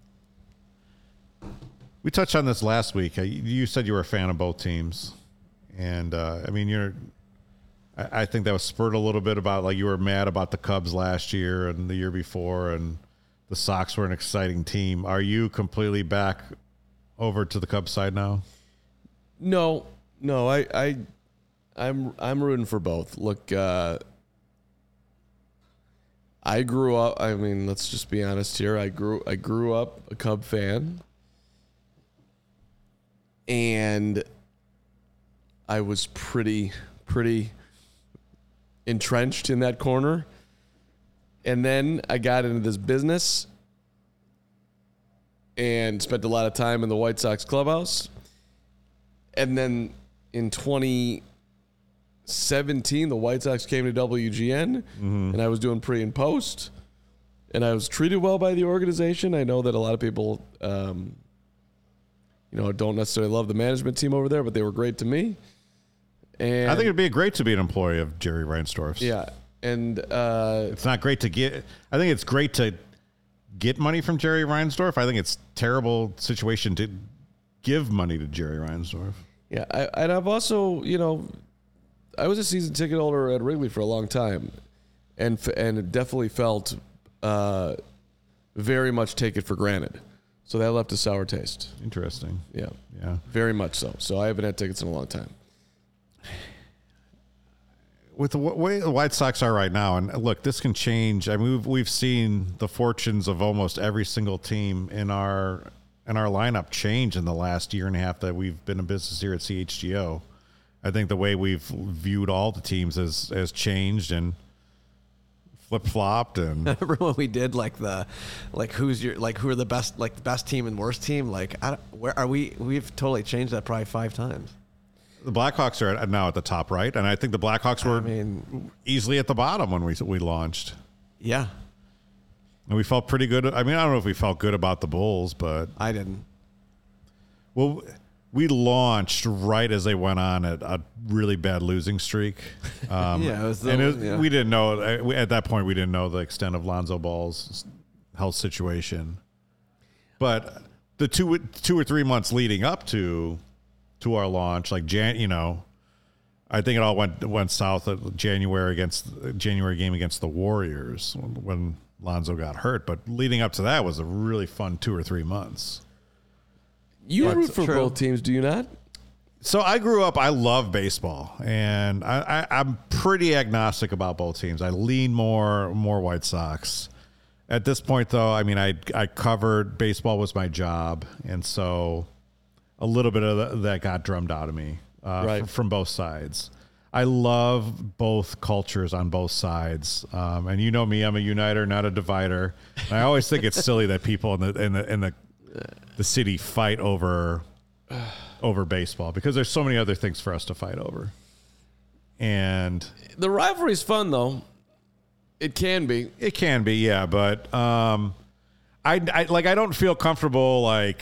We touched on this last week. You said you were a fan of both teams, and uh, I mean, you're. I think that was spurred a little bit about like you were mad about the Cubs last year and the year before, and the Sox were an exciting team. Are you completely back over to the Cubs side now?
No, no. I, I, I'm, I'm rooting for both. Look, uh, I grew up. I mean, let's just be honest here. I grew, I grew up a Cub fan, and I was pretty, pretty. entrenched in that corner. And then I got into this business and spent a lot of time in the White Sox clubhouse. And then in twenty seventeen, the White Sox came to W G N, mm-hmm. and I was doing pre and post, and I was treated well by the organization. I know that a lot of people, um, you know, don't necessarily love the management team over there, but they were great to me. And
I think it'd be great to be an employee of Jerry Reinsdorf's.
Yeah, and uh,
it's not great to get. I think it's great to get money from Jerry Reinsdorf. I think it's a terrible situation to give money to Jerry Reinsdorf.
Yeah, I, and I've also, you know, I was a season ticket holder at Wrigley for a long time, and and definitely felt uh, very much take it for granted. So that left a sour taste.
Interesting.
Yeah,
yeah,
very much so. So I haven't had tickets in a long time.
With the way the White Sox are right now, and look, this can change. I mean, we've we've seen the fortunes of almost every single team in our in our lineup change in the last year and a half that we've been in business here at C H G O. I think the way we've viewed all the teams has has changed and flip flopped. And
remember when we did like the like who's your like who are the best like the best team and worst team? Like, I don't, where are we? We've totally changed that probably five times.
The Blackhawks are now at the top right, and I think the Blackhawks were I mean, easily at the bottom when we we launched.
Yeah.
And we felt pretty good. I mean, I don't know if we felt good about the Bulls, but
I didn't.
Well, we launched right as they went on a, a really bad losing streak. Um,
yeah, it was the,
and it was,
yeah.
we didn't know at that point. We didn't know the extent of Lonzo Ball's health situation, but the two two or three months leading up to. to our launch, like Jan, you know, I think it all went went south at January against January game against the Warriors when, when Lonzo got hurt. But leading up to that was a really fun two or three months.
You
but,
root for true. both teams, do you not?
So I grew up. I love baseball, and I, I, I'm pretty agnostic about both teams. I lean more more White Sox. At this point, though, I mean, I I covered baseball was my job, and so. A little bit of that got drummed out of me uh, right. f- from both sides. I love both cultures on both sides, um, and you know me, I'm a uniter, not a divider. And I always think it's silly that people in the in the in the the city fight over over baseball because there's so many other things for us to fight over. And
the rivalry's fun, though. It can be.
It can be, yeah. But um, I, I like I don't feel comfortable like.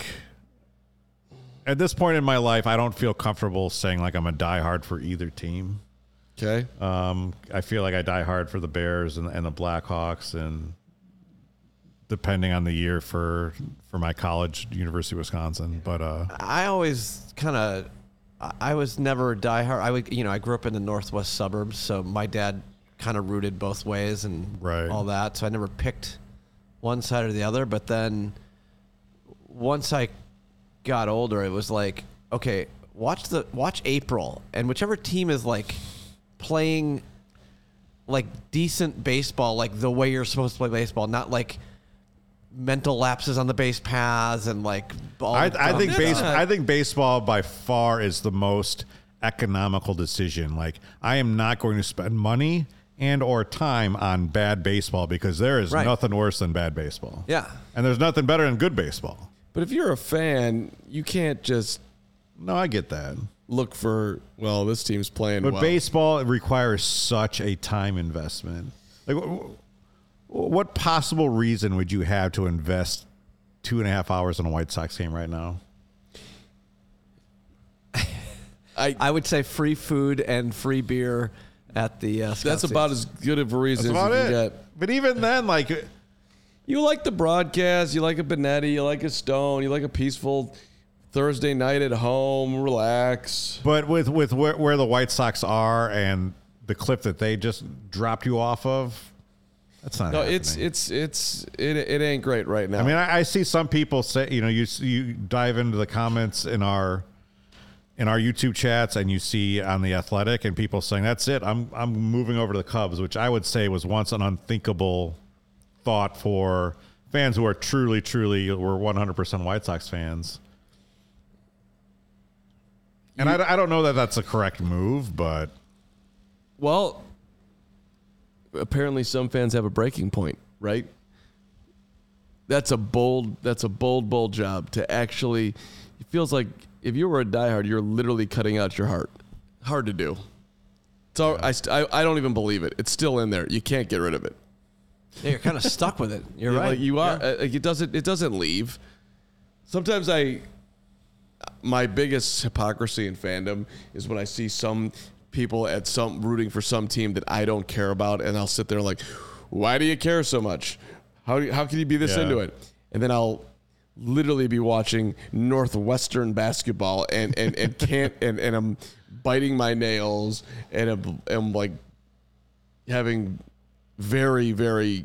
At this point in my life, I don't feel comfortable saying like I'm a diehard for either team.
Okay.
Um, I feel like I die hard for the Bears and, and the Blackhawks, and depending on the year for for my college, University of Wisconsin. But uh,
I always kind of, I was never a diehard. I would, you know, I grew up in the northwest suburbs, so my dad kind of rooted both ways and
right.
all that. So I never picked one side or the other. But then once I got older, it was like, okay, watch the watch April, and whichever team is like playing like decent baseball, like the way you're supposed to play baseball, not like mental lapses on the base paths and like ball.
I, I think base, I think baseball by far is the most economical decision. Like, I am not going to spend money and or time on bad baseball because there is
Right.
nothing worse than bad baseball.
Yeah.
And there's nothing better than good baseball.
But if you're a fan, you can't just
No, I get that.
look for, well, this team's playing
But
well.
baseball requires such a time investment. Like, wh- wh- what possible reason would you have to invest two and a half hours in a White Sox game right now?
I,
I would say free food and free beer at the uh, Scout
that's about
Seats.
as good of a reason
That's
as
about
you can
it.
get.
But even then, like,
You like the broadcast. You like a Benetti. You like a Stone. You like a peaceful Thursday night at home. Relax.
but with with where, where the White Sox are and the clip that they just dropped you off of, that's not.
No,
happening.
it's it's it's it, it ain't great right now.
I mean, I, I see some people say, you know, you you dive into the comments in our in our YouTube chats, and you see on the Athletic, and people saying, "That's it, I'm I'm moving over to the Cubs," which I would say was once an unthinkable thought for fans who are truly, truly were one hundred percent White Sox fans. And I, I don't know that that's a correct move, but
well, apparently some fans have a breaking point, right? That's a bold. That's a bold, bold job to actually. It feels like if you were a diehard, you're literally cutting out your heart. Hard to do. So I, st- I, I don't even believe it. It's still in there. You can't get rid of it.
Yeah, you're kind of stuck with it. You're
Yeah,
right.
Like you are.
Yeah.
uh, Like it doesn't. It doesn't leave. Sometimes I. My biggest hypocrisy in fandom is when I see some people at some rooting for some team that I don't care about, and I'll sit there like, "Why do you care so much? How how can you be this
Yeah.
into it?" And then I'll literally be watching Northwestern basketball and and, and can't and, and I'm biting my nails and I'm, I'm like having very very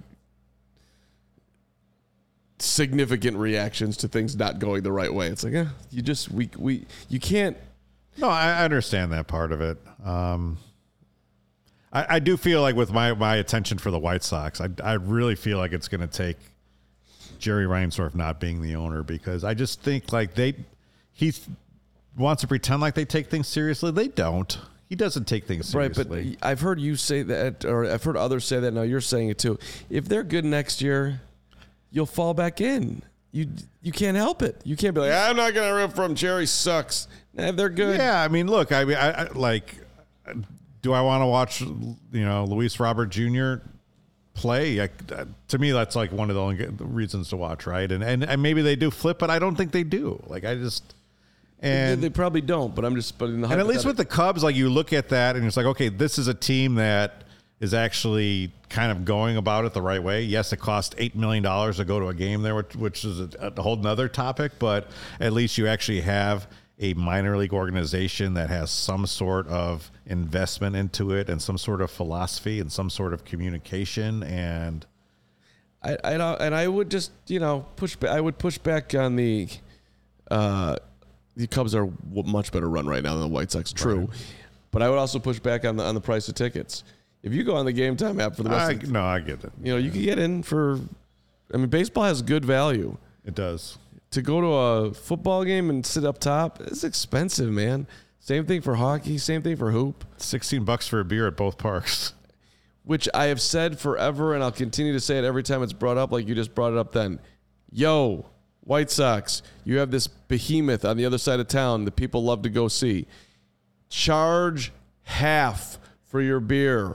significant reactions to things not going the right way. It's like, eh, you just we we you can't.
no, I I understand that part of it. Um, I, I do feel like with my, my attention for the White Sox, I, I really feel like it's going to take Jerry Reinsdorf not being the owner, because I just think like they he wants to pretend like they take things seriously. They don't. He doesn't take things seriously.
Right, but I've heard you say that, or I've heard others say that. Now you're saying it too. If they're good next year, you'll fall back in. You you can't help it. You can't be like, I'm not going to root for him. Jerry sucks. Nah, if they're good.
Yeah, I mean, look, I mean, I, I like. Do I want to watch, you know, Luis Robert Junior play? I, to me, that's like one of the only reasons to watch, right? And, and and maybe they do flip, but I don't think they do. Like, I just and
they, they probably don't. But I'm just. But in the
and at least with the Cubs, like you look at that and it's like, okay, this is a team that is actually kind of going about it the right way. Yes, it cost eight million dollars to go to a game there, which, which is a, a whole nother topic, but at least you actually have a minor league organization that has some sort of investment into it and some sort of philosophy and some sort of communication. And
I, I don't, and I would just, you know, push back. I would push back on the, uh, the Cubs are a much better run right now than the White Sox. True,
Right.
but I would also push back on the on the price of tickets. If you go on the Game Time app for the rest,
I,
of the,
no, I get it.
you know, you can get in for. I mean, baseball has good value.
It does.
To go to a football game and sit up top, it's expensive, man. Same thing for hockey. Same thing for hoop.
sixteen bucks for a beer at both parks.
Which I have said forever, and I'll continue to say it every time it's brought up, like you just brought it up then. Yo, White Sox, you have this behemoth on the other side of town that people love to go see. Charge half for your beer,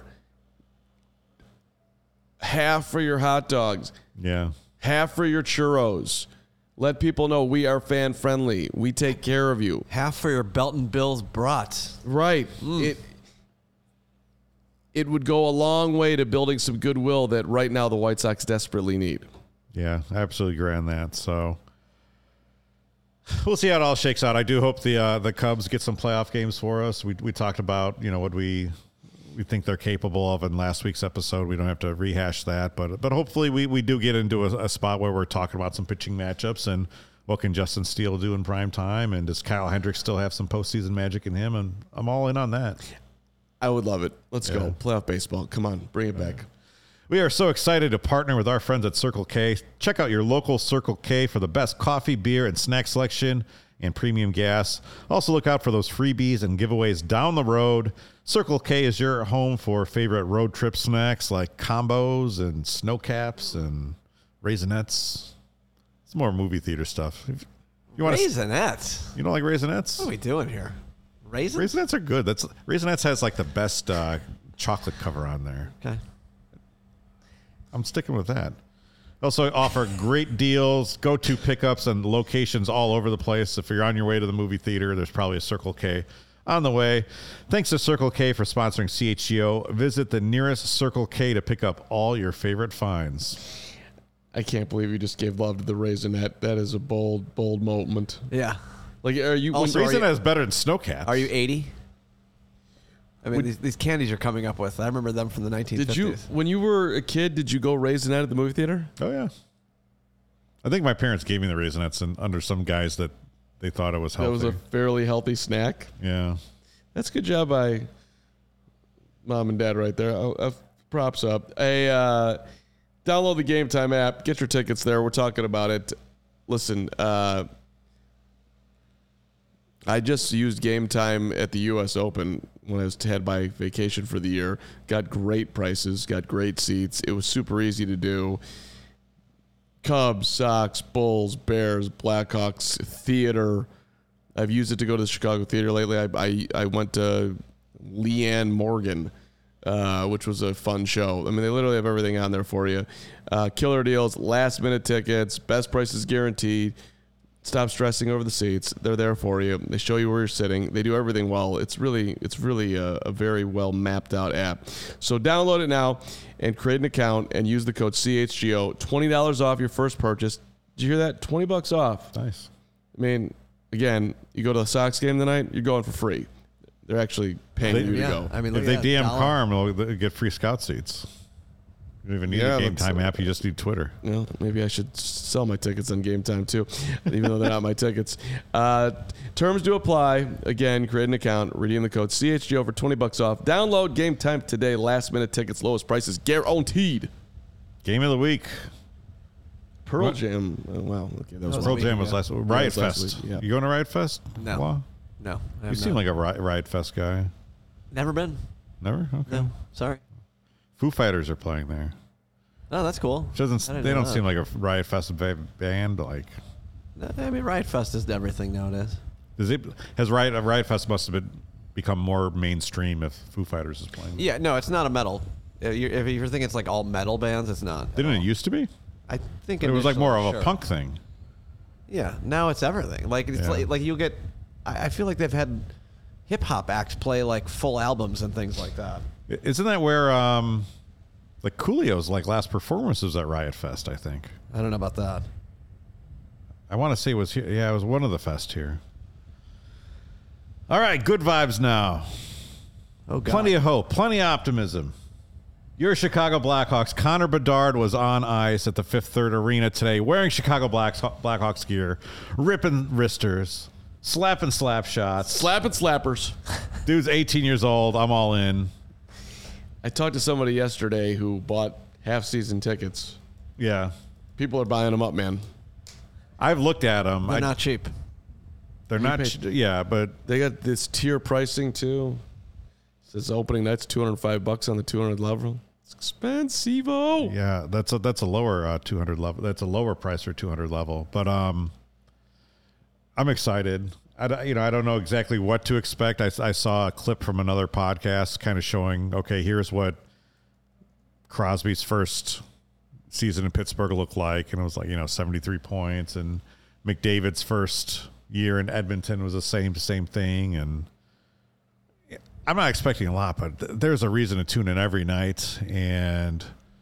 half for your hot dogs,
Yeah.
half for your churros. Let people know we are fan friendly. We take care of you.
Half for your Belton Bills brats.
Right. It it would go a long way to building some goodwill that right now the White Sox desperately need.
Yeah, I absolutely agree on that. So we'll see how it all shakes out. I do hope the uh, the Cubs get some playoff games for us. We we talked about, you know, what we we think they're capable of in last week's episode. We don't have to rehash that, but but hopefully we, we do get into a, a spot where we're talking about some pitching matchups and what can Justin Steele do in prime time, and does Kyle Hendricks still have some postseason magic in him? And I'm all in on that.
I would love it. Let's
Yeah.
go. Playoff baseball. Come on, bring it back.
We are so excited to partner with our friends at Circle K. Check out your local Circle K for the best coffee, beer, and snack selection and premium gas. Also, look out for those freebies and giveaways down the road. Circle K is your home for favorite road trip snacks like combos and snow caps and Raisinets. It's more movie theater stuff. If you want
Raisinets?
You don't like Raisinets?
What are we doing here? Raisins?
Raisinets are good. That's Raisinets has like the best uh, chocolate cover on there.
Okay.
I'm sticking with that. Also offer great deals, go-to pickups, and locations all over the place. If you're on your way to the movie theater, there's probably a Circle K on the way. Thanks to Circle K for sponsoring C H G O. Visit the nearest Circle K to pick up all your favorite finds.
I can't believe you just gave love to the Raisinette. That is a bold, bold moment.
Yeah.
Like, are you?
Also, Raisinette is better than Snow Caps.
Are you eighty? I mean, these, these candies you're coming up with. I remember them from the nineteen fifties.
Did you, when you were a kid, did you go Raisinette at the movie theater?
Oh, yeah. I think my parents gave me the Raisinets and under some guys that they thought it was healthy.
That was a fairly healthy snack.
Yeah.
That's a good job by mom and dad right there. Oh, uh, props up. A uh, download the Game Time app. Get your tickets there. We're talking about it. Listen, uh, I just used Game Time at the U S Open when I was had my vacation for the year. Got great prices, got great seats. It was super easy to do. Cubs, Sox, Bulls, Bears, Blackhawks, theater. I've used it to go to the Chicago theater lately. I I, I went to Leanne Morgan, uh, which was a fun show. I mean, they literally have everything on there for you. Uh, killer deals, last minute tickets, best prices guaranteed. Stop stressing over the seats. They're there for you. They show you where you're sitting. They do everything well. It's really, it's really a, a very well mapped out app. So download it now and create an account and use the code C H G O. twenty dollars off your first purchase. Did you hear that? twenty bucks off.
Nice.
I mean, again, you go to the Sox game tonight, you're going for free. They're actually paying
They-
you to
Yeah,
go.
I mean,
If
look
they
at
D M
that, dollar.
Carm, they'll they'll get free scout seats. You don't even need
Yeah,
a Game
that's-
Time app. You just need Twitter.
You know, maybe I should sell my tickets on Game Time too, even though they're not my tickets. Uh, terms do apply. Again, create an account, redeem the code C H G O for twenty bucks off. Download Game Time today. Last minute tickets, lowest prices guaranteed.
Game of the week.
Pearl
What?
Jam. Oh, wow. Okay, that was,
was
Pearl
a week
Jam
ago.
was last Riot
Yeah, it was last
Fest.
week, yeah.
You going to Riot Fest?
No.
Wow.
No. I
You
have
seem
not.
like a Riot, Riot Fest guy.
Never been.
Never? Okay.
No. Sorry.
Foo Fighters are playing there.
Oh, that's cool.
Which doesn't
I didn't
they
know
don't
that.
seem like a Riot Fest ba- band like
I mean, Riot Fest is everything nowadays.
does it has Riot Riot Fest must have been become more mainstream if Foo Fighters is playing.
Yeah, no, it's not a metal. If you're, if you're thinking it's like all metal bands, it's not.
Didn't it used to be?
I think
It was like more of
initially,
a
sure.
punk thing.
Yeah, now it's everything. Like it's
Yeah.
like, like you'll get. I, I feel like they've had hip hop acts play like full albums and things like that.
I- Isn't that where um like Coolio's like last performance was at Riot Fest, I think.
I don't know about that.
I want to say it was here. Yeah, it was one of the fest here. All right, good vibes now.
Oh God.
Plenty of hope, plenty of optimism. Your Chicago Blackhawks, Connor Bedard, was on ice at the Fifth Third Arena today wearing Chicago Blacks, Blackhawks gear, ripping wristers, slapping slap shots.
Slapping slappers.
Dude's eighteen years old. I'm all in.
I talked to somebody yesterday who bought half season tickets.
Yeah.
People are buying them up, man.
I've looked at them.
They're
I,
not cheap.
they're not, ch- yeah, but
They got this tier pricing too. It says opening night's two hundred five bucks on the two hundred level. It's expensive. Oh,
yeah, that's a that's a lower uh, two hundred level. That's a lower price for two hundred level. But um, I'm excited. I don't- you know I don't know exactly what to expect. I, I saw a clip from another podcast, kind of showing okay, here's what Crosby's first season in Pittsburgh looked like, and it was like you know seventy-three points, and McDavid's first year in Edmonton was the same same thing, and. I'm not expecting a lot, but th- there's a reason to tune in every night. And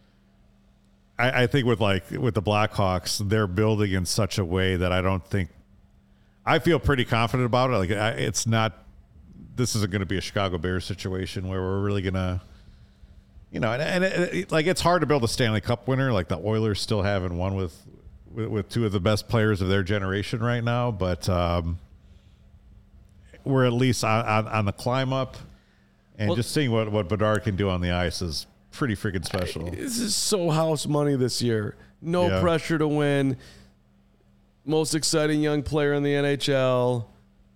I, I think with like with the Blackhawks, they're building in such a way that I don't think I feel pretty confident about it. Like I, it's not, this isn't going to be a Chicago Bears situation where we're really going to, you know, and, and it, it, like it's hard to build a Stanley Cup winner. Like the Oilers still haven't won with, with, with two of the best players of their generation right now, but um, we're at least on, on, on the climb up. And
Well-
just seeing what, what Bedard can do on the ice is pretty freaking special.
this is so house money this year. No
Yeah.
pressure to win. most exciting young player in the N H L.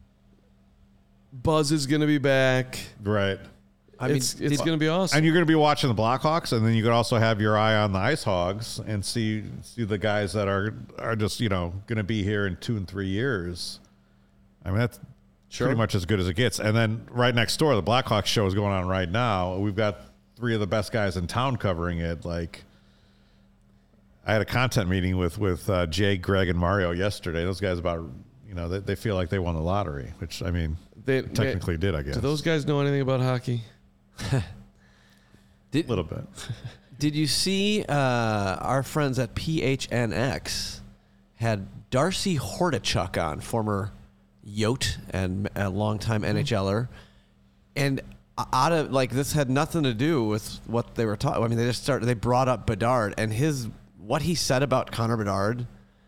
Buzz is going to be back.
Right.
I mean,
it's it's going to be awesome.
And you're going to be watching the Blackhawks, and then you could also have your eye on the Ice Hogs and see see the guys that are are just, you know, going to be here in two and three years. I mean, that's sure. pretty much as good as it gets. And then right next door, the Blackhawks show is going on right now. We've got three of the best guys in town covering it. Like, I had a content meeting with with uh, Jay, Greg, and Mario yesterday. Those guys about, you know, they, they feel like they won the lottery, which, I mean, they technically they, did, I guess.
Do those guys know anything about hockey?
A little bit.
Did you see uh, our friends at P H N X had Darcy Hordichuk on, former Yote and a longtime N H L er, and out of like this had nothing to do with what they were talking. I mean, they just started. They brought up Bedard, and his what he said about Connor Bedard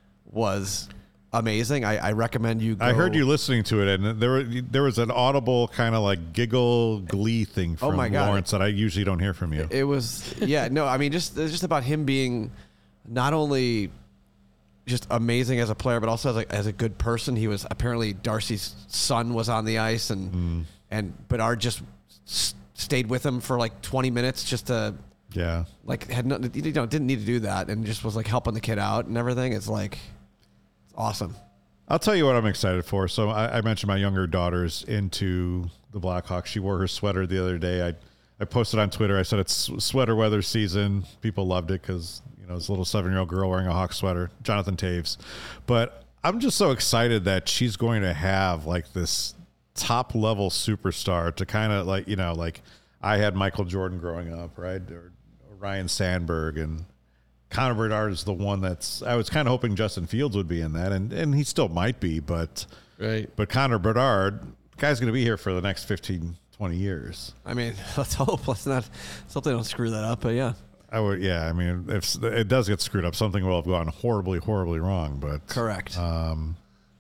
was amazing. I, I recommend you go.
I heard you listening to it, and there there was an audible kind of like giggle glee thing from
oh my God.
Lawrence that I usually don't hear from you.
It was yeah no I mean just it's just about him being not only just amazing as a player, but also as a, as a good person. He was apparently Darcy's son was on the ice, and mm. and Bedard just s- stayed with him for like twenty minutes just to
yeah
like had no, you know didn't need to do that, and just was like helping the kid out and everything. It's like. Awesome.
I'll tell you what I'm excited for. So I, I mentioned my younger daughter's into the Blackhawks. She wore her sweater the other day. I, I posted on Twitter. I said it's sweater weather season. People loved it because, you know, it's a little seven-year-old girl wearing a Hawk sweater, Jonathan Taves. But I'm just so excited that she's going to have like this top-level superstar to kind of like, you know, like I had Michael Jordan growing up, right? Or, or Ryan Sandberg, and Connor Bedard is the one that's. I was kind of hoping Justin Fields would be in that, and, and he still might be, but
right.
But Connor Bedard, the guy's going to be here for the next fifteen, twenty years.
I mean, let's hope. Let's not. Let's they don't screw that up. But yeah,
I would. Yeah, I mean, if it does get screwed up, something will have gone horribly, horribly wrong. But
correct.
Um,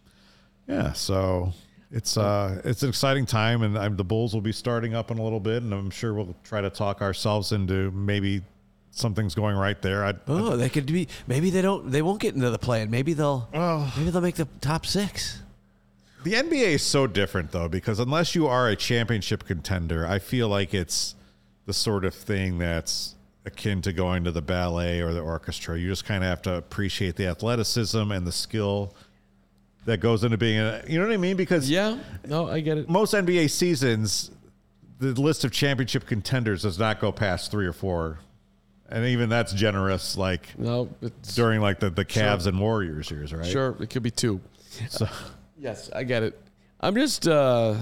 yeah. So it's uh, it's an exciting time, and I'm, the Bulls will be starting up in a little bit, and I'm sure we'll try to talk ourselves into maybe. Something's going right there. I'd,
oh,
I'd,
they could be. Maybe they don't. They won't get into the play, and maybe they'll.
Oh.
Maybe they'll make the top six.
The N B A is so different, though, because unless you are a championship contender, I feel like it's the sort of thing that's akin to going to the ballet or the orchestra. You just kind of have to appreciate the athleticism and the skill that goes into being a. You know what I mean? Because
yeah, no, I get it.
Most N B A seasons, the list of championship contenders does not go past three or four. And even that's generous, like
no, it's,
during like the, the Cavs
sure.
and Warriors years, right?
Sure, it could be two.
So,
yes, I get it. I'm just, uh,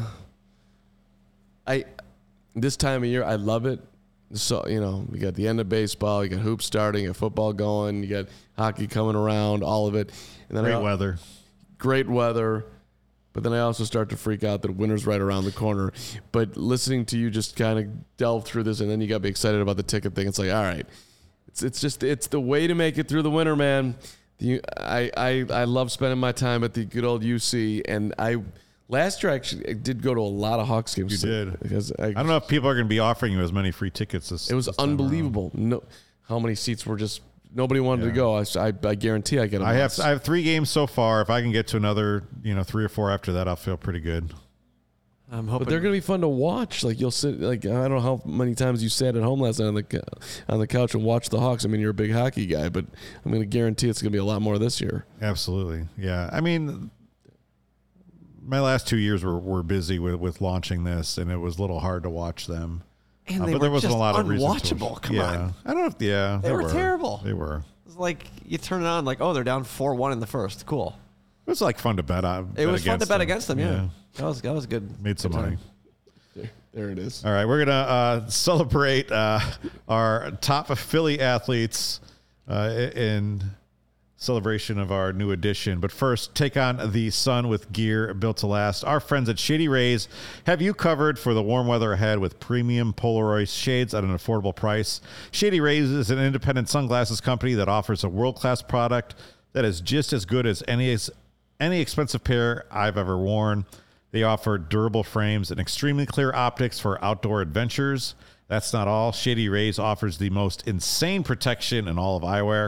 I this time of year, I love it. So you know, you got the end of baseball, you got hoops starting, you got football going, you got hockey coming around, all of it. And then
great
I,
weather,
great weather. But then I also start to freak out that winter's right around the corner. But listening to you just kind of delve through this, and then you got me excited about the ticket thing. It's like, all right, it's it's just it's the way to make it through the winter, man. The, I I I love spending my time at the good old U C, and I last year actually I did go to a lot of Hawks games.
You did
because I,
I don't know if people are going to be offering you as many free tickets. This,
it was
this
unbelievable. No, how many seats were just. Nobody wanted
yeah.
to go. I, I, I guarantee I get. A
I
month.
have I have three games so far. If I can get to another, you know, three or four after that, I'll feel pretty good.
I'm hoping,
but they're going to be fun to watch. Like you'll sit, like I don't know how many times you sat at home last night on the on the couch and watched the Hawks. I mean, you're a big hockey guy, but I'm going to guarantee it's going to be a lot more this year.
Absolutely, yeah. I mean, my last two years were, were busy with, with launching this, and it was a little hard to watch them.
And
uh,
they
but
were
there wasn't
just
a lot of reason to.
unwatchable. Come
yeah.
on,
I don't know. If, yeah,
they, they were, were terrible.
They were.
It's like you turn it on, like, oh, they're down four one in the first. Cool.
It was like fun to bet on.
It was fun to bet
them.
against them. Yeah.
yeah,
that was that was good.
Made some
good
money.
There, there it is.
All right, we're gonna uh, celebrate uh, our top Philly athletes uh, in celebration of our new edition. But first, take on the sun with gear built to last. Our friends at Shady Rays have you covered for the warm weather ahead with premium Polaroid shades at an affordable price. Shady Rays is an independent sunglasses company that offers a world-class product that is just as good as any any expensive pair I've ever worn. They offer durable frames and extremely clear optics for outdoor adventures. That's not all. Shady Rays offers the most insane protection in all of eyewear.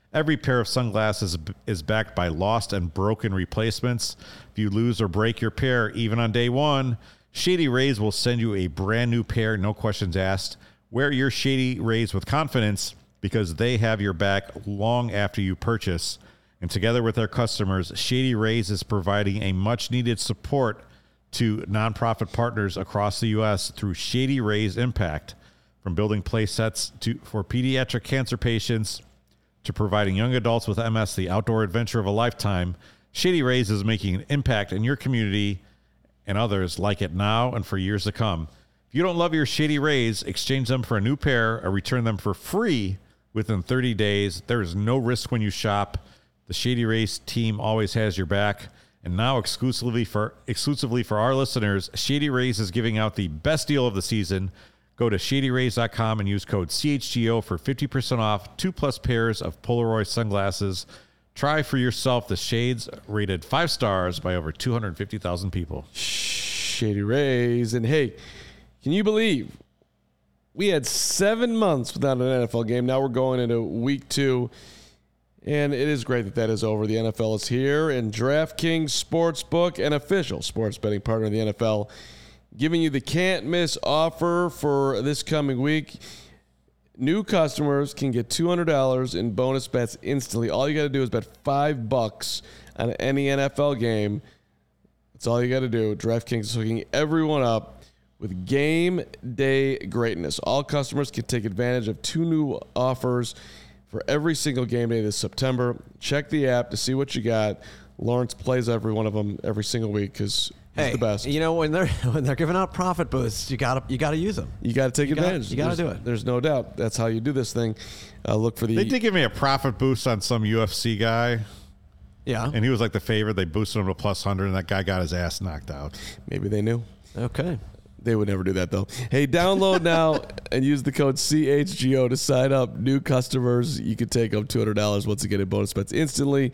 Every pair of sunglasses is backed by lost and broken replacements. If you lose or break your pair, even on day one, Shady Rays will send you a brand new pair, no questions asked. Wear your Shady Rays with confidence because they have your back long after you purchase. And together with their customers, Shady Rays is providing a much-needed support to nonprofit partners across the U S through Shady Rays Impact. From building play sets to, for pediatric cancer patients to providing young adults with M S the outdoor adventure of a lifetime, Shady Rays is making an impact in your community and others like it now and for years to come. If you don't love your Shady Rays, exchange them for a new pair or return them for free within thirty days. There is no risk when you shop. The Shady Rays team always has your back. And now exclusively for exclusively for our listeners, Shady Rays is giving out the best deal of the season. Go to shady rays dot com and use code C H G O for fifty percent off two plus pairs of Polaroid sunglasses. Try for yourself the shades rated five stars by over two hundred fifty thousand people.
Shady Rays. And hey, can you believe we had seven months without an N F L game? Now we're going into week two. And it is great that that is over. The N F L is here, and DraftKings Sportsbook, an official sports betting partner of the N F L, giving you the can't-miss offer for this coming week. New customers can get two hundred dollars in bonus bets instantly. All you got to do is bet five bucks on any N F L game. That's all you got to do. DraftKings is hooking everyone up with game day greatness. All customers can take advantage of two new offers for every single game day this September. Check the app to see what you got. Lawrence plays every one of them every single week because he's
hey,
the best.
You know, when they're when they're giving out profit boosts, you gotta you gotta use them.
You gotta take
you
advantage.
Gotta, you gotta
there's,
do it.
There's no doubt. That's how you do this thing. Uh, look for the.
They did give me a profit boost on some U F C guy.
Yeah.
And he was like the favorite. They boosted him to plus one hundred, and that guy got his ass knocked out.
Maybe they knew.
Okay.
They would never do that, though. Hey, download now and use the code C H G O to sign up. New customers, you can take up two hundred dollars once again in bonus bets instantly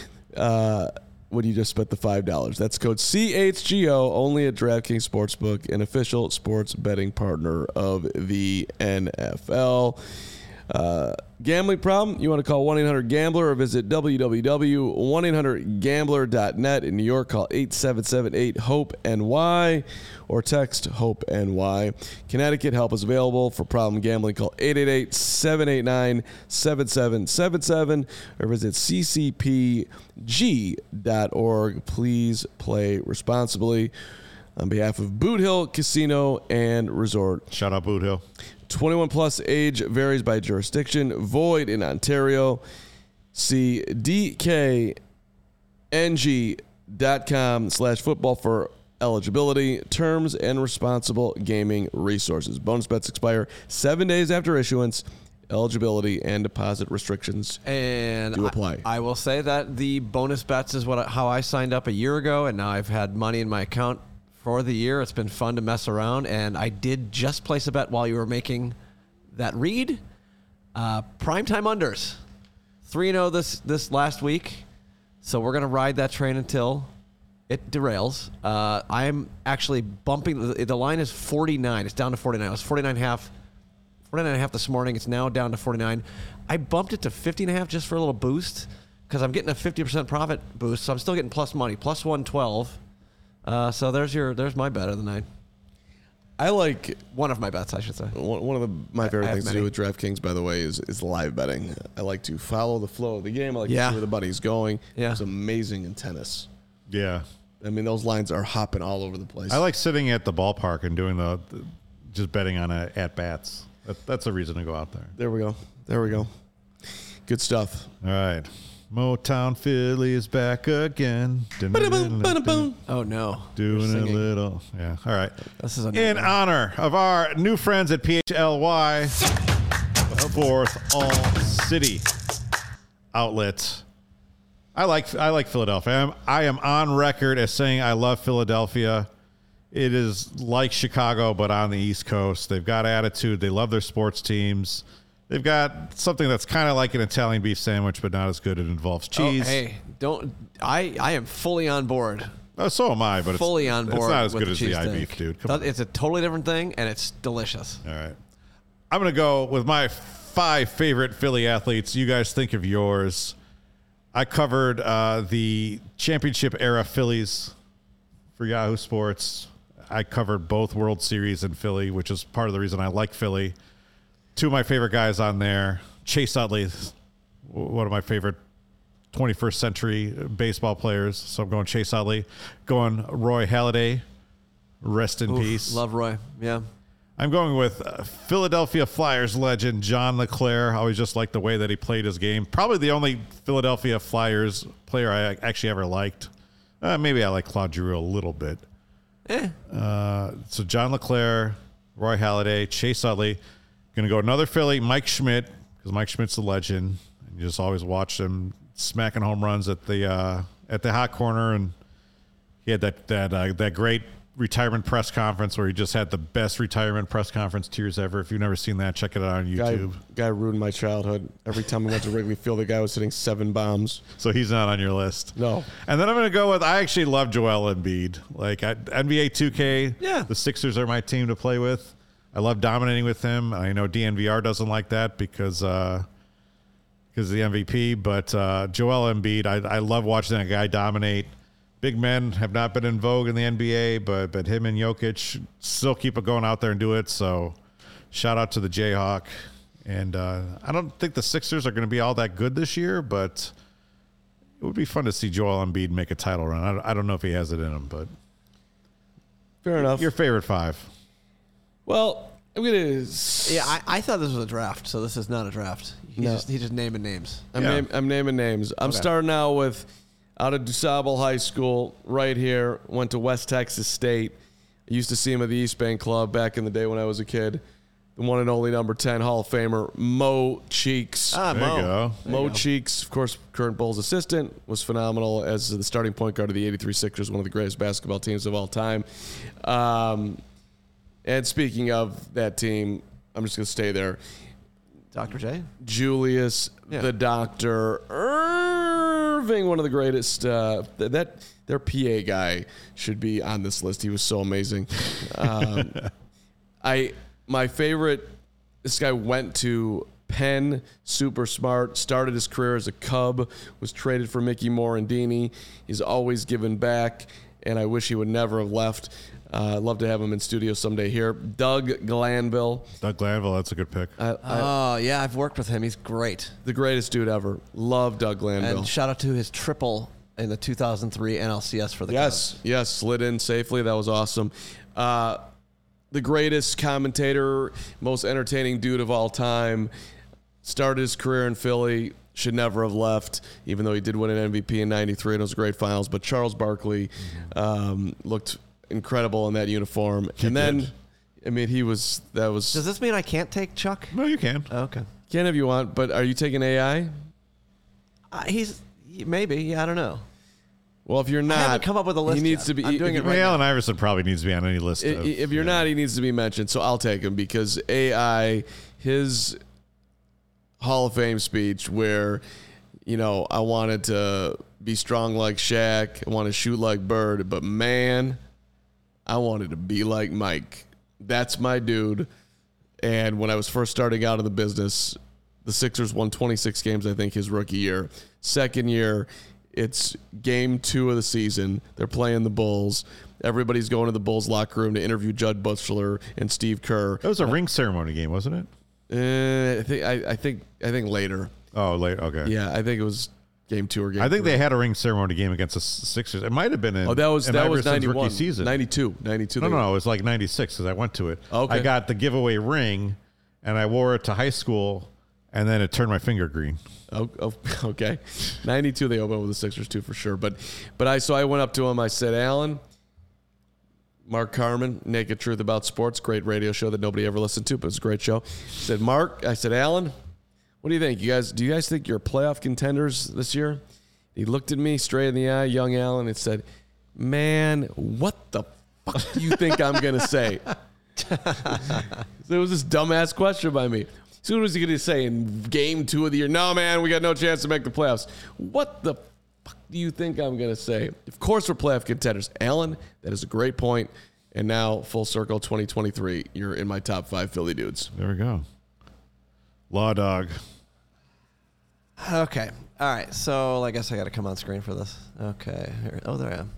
uh, when you just spent the five dollars. That's code C H G O, only at DraftKings Sportsbook, an official sports betting partner of the N F L. Uh, gambling problem? You want to call one eight hundred gambler or visit w w w dot one eight hundred gambler dot net. In New York, call eight seven seven eight hope N Y or text HOPE-N-Y. Connecticut, help is available for problem gambling. Call eight eight eight, seven eight nine, seven seven seven seven or visit c c p g dot org. Please play responsibly. On behalf of Boot Hill Casino and Resort.
Shout out Boot Hill.
twenty-one plus age varies by jurisdiction. Void in Ontario. See d k n g dot com slash football for eligibility, terms, and responsible gaming resources. Bonus bets expire seven days after issuance. Eligibility and deposit restrictions
and
do apply.
I, I will say that the bonus bets is what how I signed up a year ago, and now I've had money in my account for the year. It's been fun to mess around, and I did just place a bet while you were making that read. Uh, primetime unders, three and zero this this last week, so we're gonna ride that train until it derails. Uh, I'm actually bumping the, the line is forty-nine. It's down to forty-nine. It was forty-nine and a half, forty-nine and a half this morning. It's now down to forty-nine. I bumped it to fifty and a half just for a little boost because I'm getting a fifty percent profit boost, so I'm still getting plus money, plus one twelve. Uh, so there's your there's my bet of the night.
I like
one of my bets, I should say.
One, one of the, my favorite
I
things
many.
to do with DraftKings, by the way, is is live betting. I like to follow the flow of the game. I like
Yeah.
to see where the money's going.
Yeah.
It's amazing in tennis.
Yeah.
I mean, those lines are hopping all over the place.
I like sitting at the ballpark and doing the, the just betting on a, at bats. That, that's a reason to go out there.
There we go. There we go. Good stuff.
All right. Motown Philly is back again.
Oh no,
Doing
You're
a
singing.
little. Yeah. All right.
This is a
In
nightmare.
honor of our new friends at P H L Y, Fourth All City outlet. I like I like Philadelphia. I am, I am on record as saying I love Philadelphia. It is like Chicago, but on the East Coast. They've got attitude. They love their sports teams. They've got something that's kind of like an Italian beef sandwich, but not as good. It involves cheese.
Oh, hey, don't. I I am fully on board.
Oh, so am I, but
fully
it's,
on board.
It's not as
with
good
the
as the
cheese
I
steak.
beef, dude. Come on.
It's a totally different thing, and it's delicious.
All right. I'm going to go with my five favorite Philly athletes. You guys think of yours. I covered uh, the championship era Phillies for Yahoo Sports. I covered both World Series in Philly, which is part of the reason I like Philly. Two of my favorite guys on there. Chase Utley, one of my favorite twenty-first century baseball players. So I'm going Chase Utley. Going Roy Halladay. Rest in
Oof,
peace.
Love Roy. Yeah.
I'm going with uh, Philadelphia Flyers legend John LeClair. I always just liked the way that he played his game. Probably the only Philadelphia Flyers player I actually ever liked. Uh, maybe I like Claude Giroux a little bit.
Eh.
Uh, so John LeClair, Roy Halladay, Chase Utley. Going to go another Philly, Mike Schmidt, because Mike Schmidt's a legend. You just always watch him smacking home runs at the uh, at the hot corner, and he had that that uh, that great retirement press conference where he just had the best retirement press conference tears ever. If you've never seen that, check it out on YouTube.
Guy, guy ruined my childhood. Every time we went to Wrigley Field, the guy was hitting seven bombs.
So he's not on your list.
No.
And then I'm going to go with, I actually love Joel Embiid. Like I, N B A two K,
yeah.
The Sixers are my team to play with. I love dominating with him. I know D N V R doesn't like that because uh, because of the M V P, but uh, Joel Embiid, I, I love watching that guy dominate. Big men have not been in vogue in the N B A, but but him and Jokic still keep it going out there and do it. So shout out to the Jayhawk. And uh, I don't think the Sixers are going to be all that good this year, but it would be fun to see Joel Embiid make a title run. I don't, I don't know if he has it in him, but
fair enough.
Your favorite five?
Well, I'm gonna.
Yeah, I, I thought this was a draft, so this is not a draft. He
No.
just he just naming names.
I'm,
Yeah.
name, I'm naming names. I'm
Okay.
starting out with out of DuSable High School, right here. Went to West Texas State. I used to see him at the East Bank Club back in the day when I was a kid. The one and only number ten Hall of Famer, Mo Cheeks.
Ah,
There
Mo.
you go.
There
Mo
you go.
Cheeks, of course, current Bulls assistant, was phenomenal as the starting point guard of the eighty-three Sixers, one of the greatest basketball teams of all time. Um, and speaking of that team, I'm just going to stay there.
Doctor J.
Julius,
Yeah.
the Doctor Irving, one of the greatest. Uh, th- that their P A guy should be on this list. He was so amazing. Um, I my favorite. This guy went to Penn, super smart. Started his career as a Cub. Was traded for Mickey Morandini. He's always given back, and I wish he would never have left. Uh, I'd love to have him in studio someday here. Doug Glanville.
Doug Glanville, that's a good pick.
I, I,
Oh, yeah, I've worked with him. He's great.
the greatest dude ever. Love Doug Glanville.
And shout out to his triple in the two thousand three N L C S for the
Yes,
Cubs.
yes, slid in safely. That was awesome. Uh, the greatest commentator, most entertaining dude of all time. Started his career in Philly. Should never have left, even though he did win an M V P in ninety-three and it was a great finals. But Charles Barkley um, looked incredible in that uniform.
He
and then,
did.
I mean, he was, that was,
Does this mean I can't take Chuck?
No, you can.
Okay.
can if you want, but are you taking A I?
Uh, he's maybe. Yeah, I don't know.
Well, if you're not,
haven't come up with a list
He needs
yet.
to be.
I'm doing
if
it
you-
right
Ray
now.
Allen Iverson probably needs to be on any list.
I-
of,
if you're
yeah.
not, he needs to be mentioned. So I'll take him because A I, his Hall of Fame speech where, you know, I wanted to be strong like Shaq, I want to shoot like Bird, but man, I wanted to be like Mike. That's my dude. And when I was first starting out in the business, the Sixers won twenty-six games, I think, his rookie year. Second year, it's game two of the season. They're playing the Bulls. Everybody's going to the Bulls locker room to interview Judd Butler and Steve Kerr.
That was a ring ceremony game, wasn't it?
Uh, I think I, I think I think later.
Oh, late. Okay.
Yeah, I think it was game two or game.
I think
three.
they had a ring ceremony game against the Sixers. It might have been in.
Oh, that was
in
that was
Iverson's
ninety-one,
rookie season.
ninety-two, ninety-two.
No,
They-
no, it was like ninety-six because I went to it.
Okay.
I got the giveaway ring, and I wore it to high school, and then it turned my finger green.
Oh, oh, okay. ninety-two they opened with the Sixers too for sure. But but I so I went up to him. I said, Alan, Mark Carman, Naked Truth About Sports, great radio show that nobody ever listened to, but it's a great show. I said, Mark, I said, Alan, what do you think? You guys, do you guys think you're playoff contenders this year? He looked at me straight in the eye, young Alan, and said, man, what the fuck do you think I'm gonna say? So it was this dumbass question by me. So what was he going to say in game two of the year? No, man, we got no chance to make the playoffs. What the fuck do you think I'm going to say? Of course we're playoff contenders. Alan, that is a great point. And now, full circle twenty twenty-three, you're in my top five Philly dudes.
There we go. Law Dog.
Okay. All right. So I guess I got to come on screen for this. Okay. Here. Oh, there I am.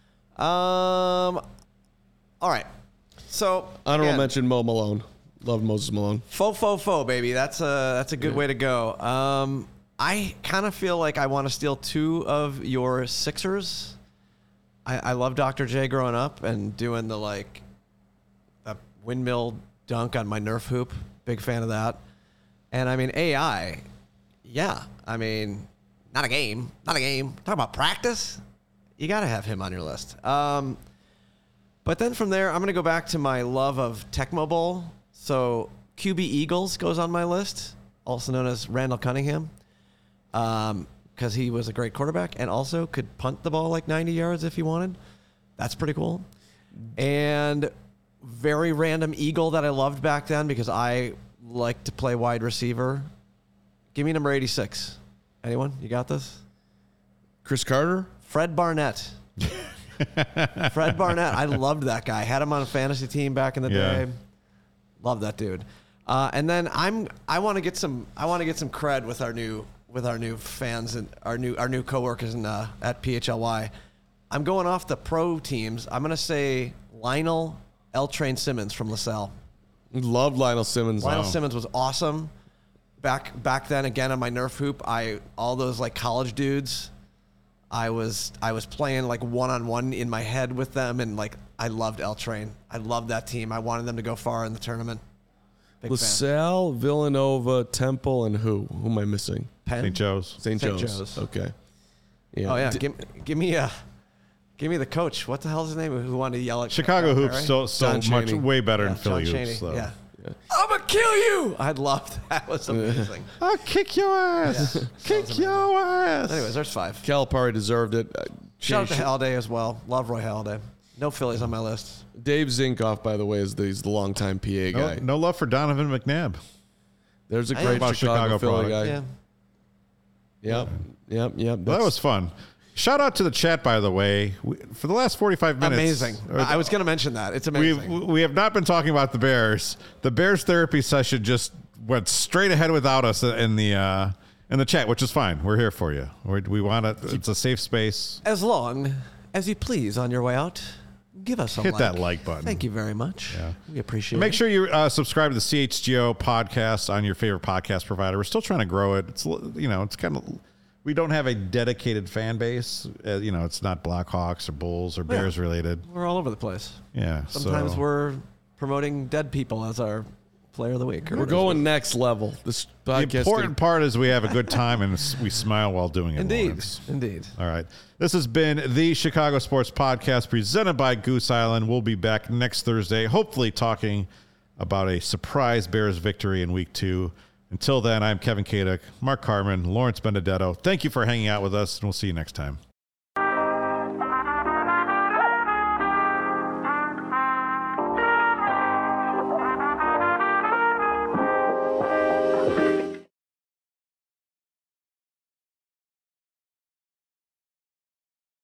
Um. All right. So
Honorable
again,
mention Mo Malone. Love Moses Malone.
Faux, faux, faux, baby. That's a that's a good
Yeah.
way to go. Um, I kind of feel like I want to steal two of your Sixers. I, I love Doctor J growing up and doing the like, the windmill dunk on my Nerf hoop. Big fan of that. And I mean A I. Yeah. I mean, not a game. Not a game. Talk about practice. You got to have him on your list. Um, but then from there, I'm going to go back to my love of Tecmo Bowl. So Q B Eagles goes on my list, also known as Randall Cunningham, because um, he was a great quarterback and also could punt the ball like ninety yards if he wanted. That's pretty cool. And very random Eagle that I loved back then because I like to play wide receiver. Give me number eighty-six. Anyone? You got this?
Chris Carter?
Fred Barnett. Fred Barnett. I loved that guy. Had him on a fantasy team back in the
Yeah.
day. Love that dude. Uh, and then I'm I want to get some I want to get some cred with our new with our new fans and our new our new coworkers in, uh, at P H L Y. I'm going off the pro teams. I'm going to say Lionel L. Train Simmons from LaSalle.
Loved Lionel Simmons.
Lionel
Wow.
Simmons was awesome. Back back then, again on my Nerf hoop, I all those like college dudes. I was I was playing like one on one in my head with them, and like I loved L Train. I loved that team. I wanted them to go far in the tournament. Big fan.
LaSalle, Villanova, Temple, and who? Who am I missing?
Penn?
Saint Joe's.
Saint
Saint
Joe's.
Joe's.
Okay. Yeah.
Oh yeah,
D-
give, give me a give me the coach. What the hell's his name? Who wanted to yell at
Chicago
John
hoops
Perry?
so so
John
much
Chaney.
way better
Yeah,
than Philly
John
hoops.
Chaney.
So.
Yeah. I'm gonna kill you. I loved that. Was amazing.
I'll kick your ass.
Yeah.
Kick your ass.
Anyways, there's five.
Calipari deserved it. Uh,
Shout out to
Sh-
Halliday as well. Love Roy Halladay. No Phillies on my list.
Dave Zinkoff, by the way, is the, he's the longtime P A
No,
guy.
no love for Donovan McNabb.
There's a
I
great
about
Chicago,
Chicago
Philly
product.
guy.
Yeah.
Yep. Yep. Yep.
Well, that was fun. Shout out to the chat, by the way. We, for the last forty-five minutes.
Amazing.
or
I was going to mention that. It's
We
amazing.
we have not been talking about the Bears. The Bears therapy session just went straight ahead without us in the uh, in the chat, which is fine. We're here for you. We're, we want it. It's a safe space.
As long as you please, on your way out, give us a
Hit
like.
that like button.
Thank you very much.
Yeah.
We appreciate
Make
it.
sure you uh, subscribe to the C H G O podcast on your favorite podcast provider. We're still trying to grow it. It's you know it's kind of we don't have a dedicated fan base. Uh, you know it's not Blackhawks or Bulls or Bears related.
We're all over the place.
Yeah.
Sometimes
so.
we're promoting dead people as our player of the week. or
We're
whatever.
going next level. This
The
podcast.
important part is we have a good time and s- we smile while doing it.
Indeed.
Lawrence.
Indeed.
All right. This has been the Chicago Sports Podcast presented by Goose Island. We'll be back next Thursday, hopefully talking about a surprise Bears victory in week two. Until then, I'm Kevin Kaduk, Mark Carman, Lawrence Benedetto. Thank you for hanging out with us, and we'll see you next time.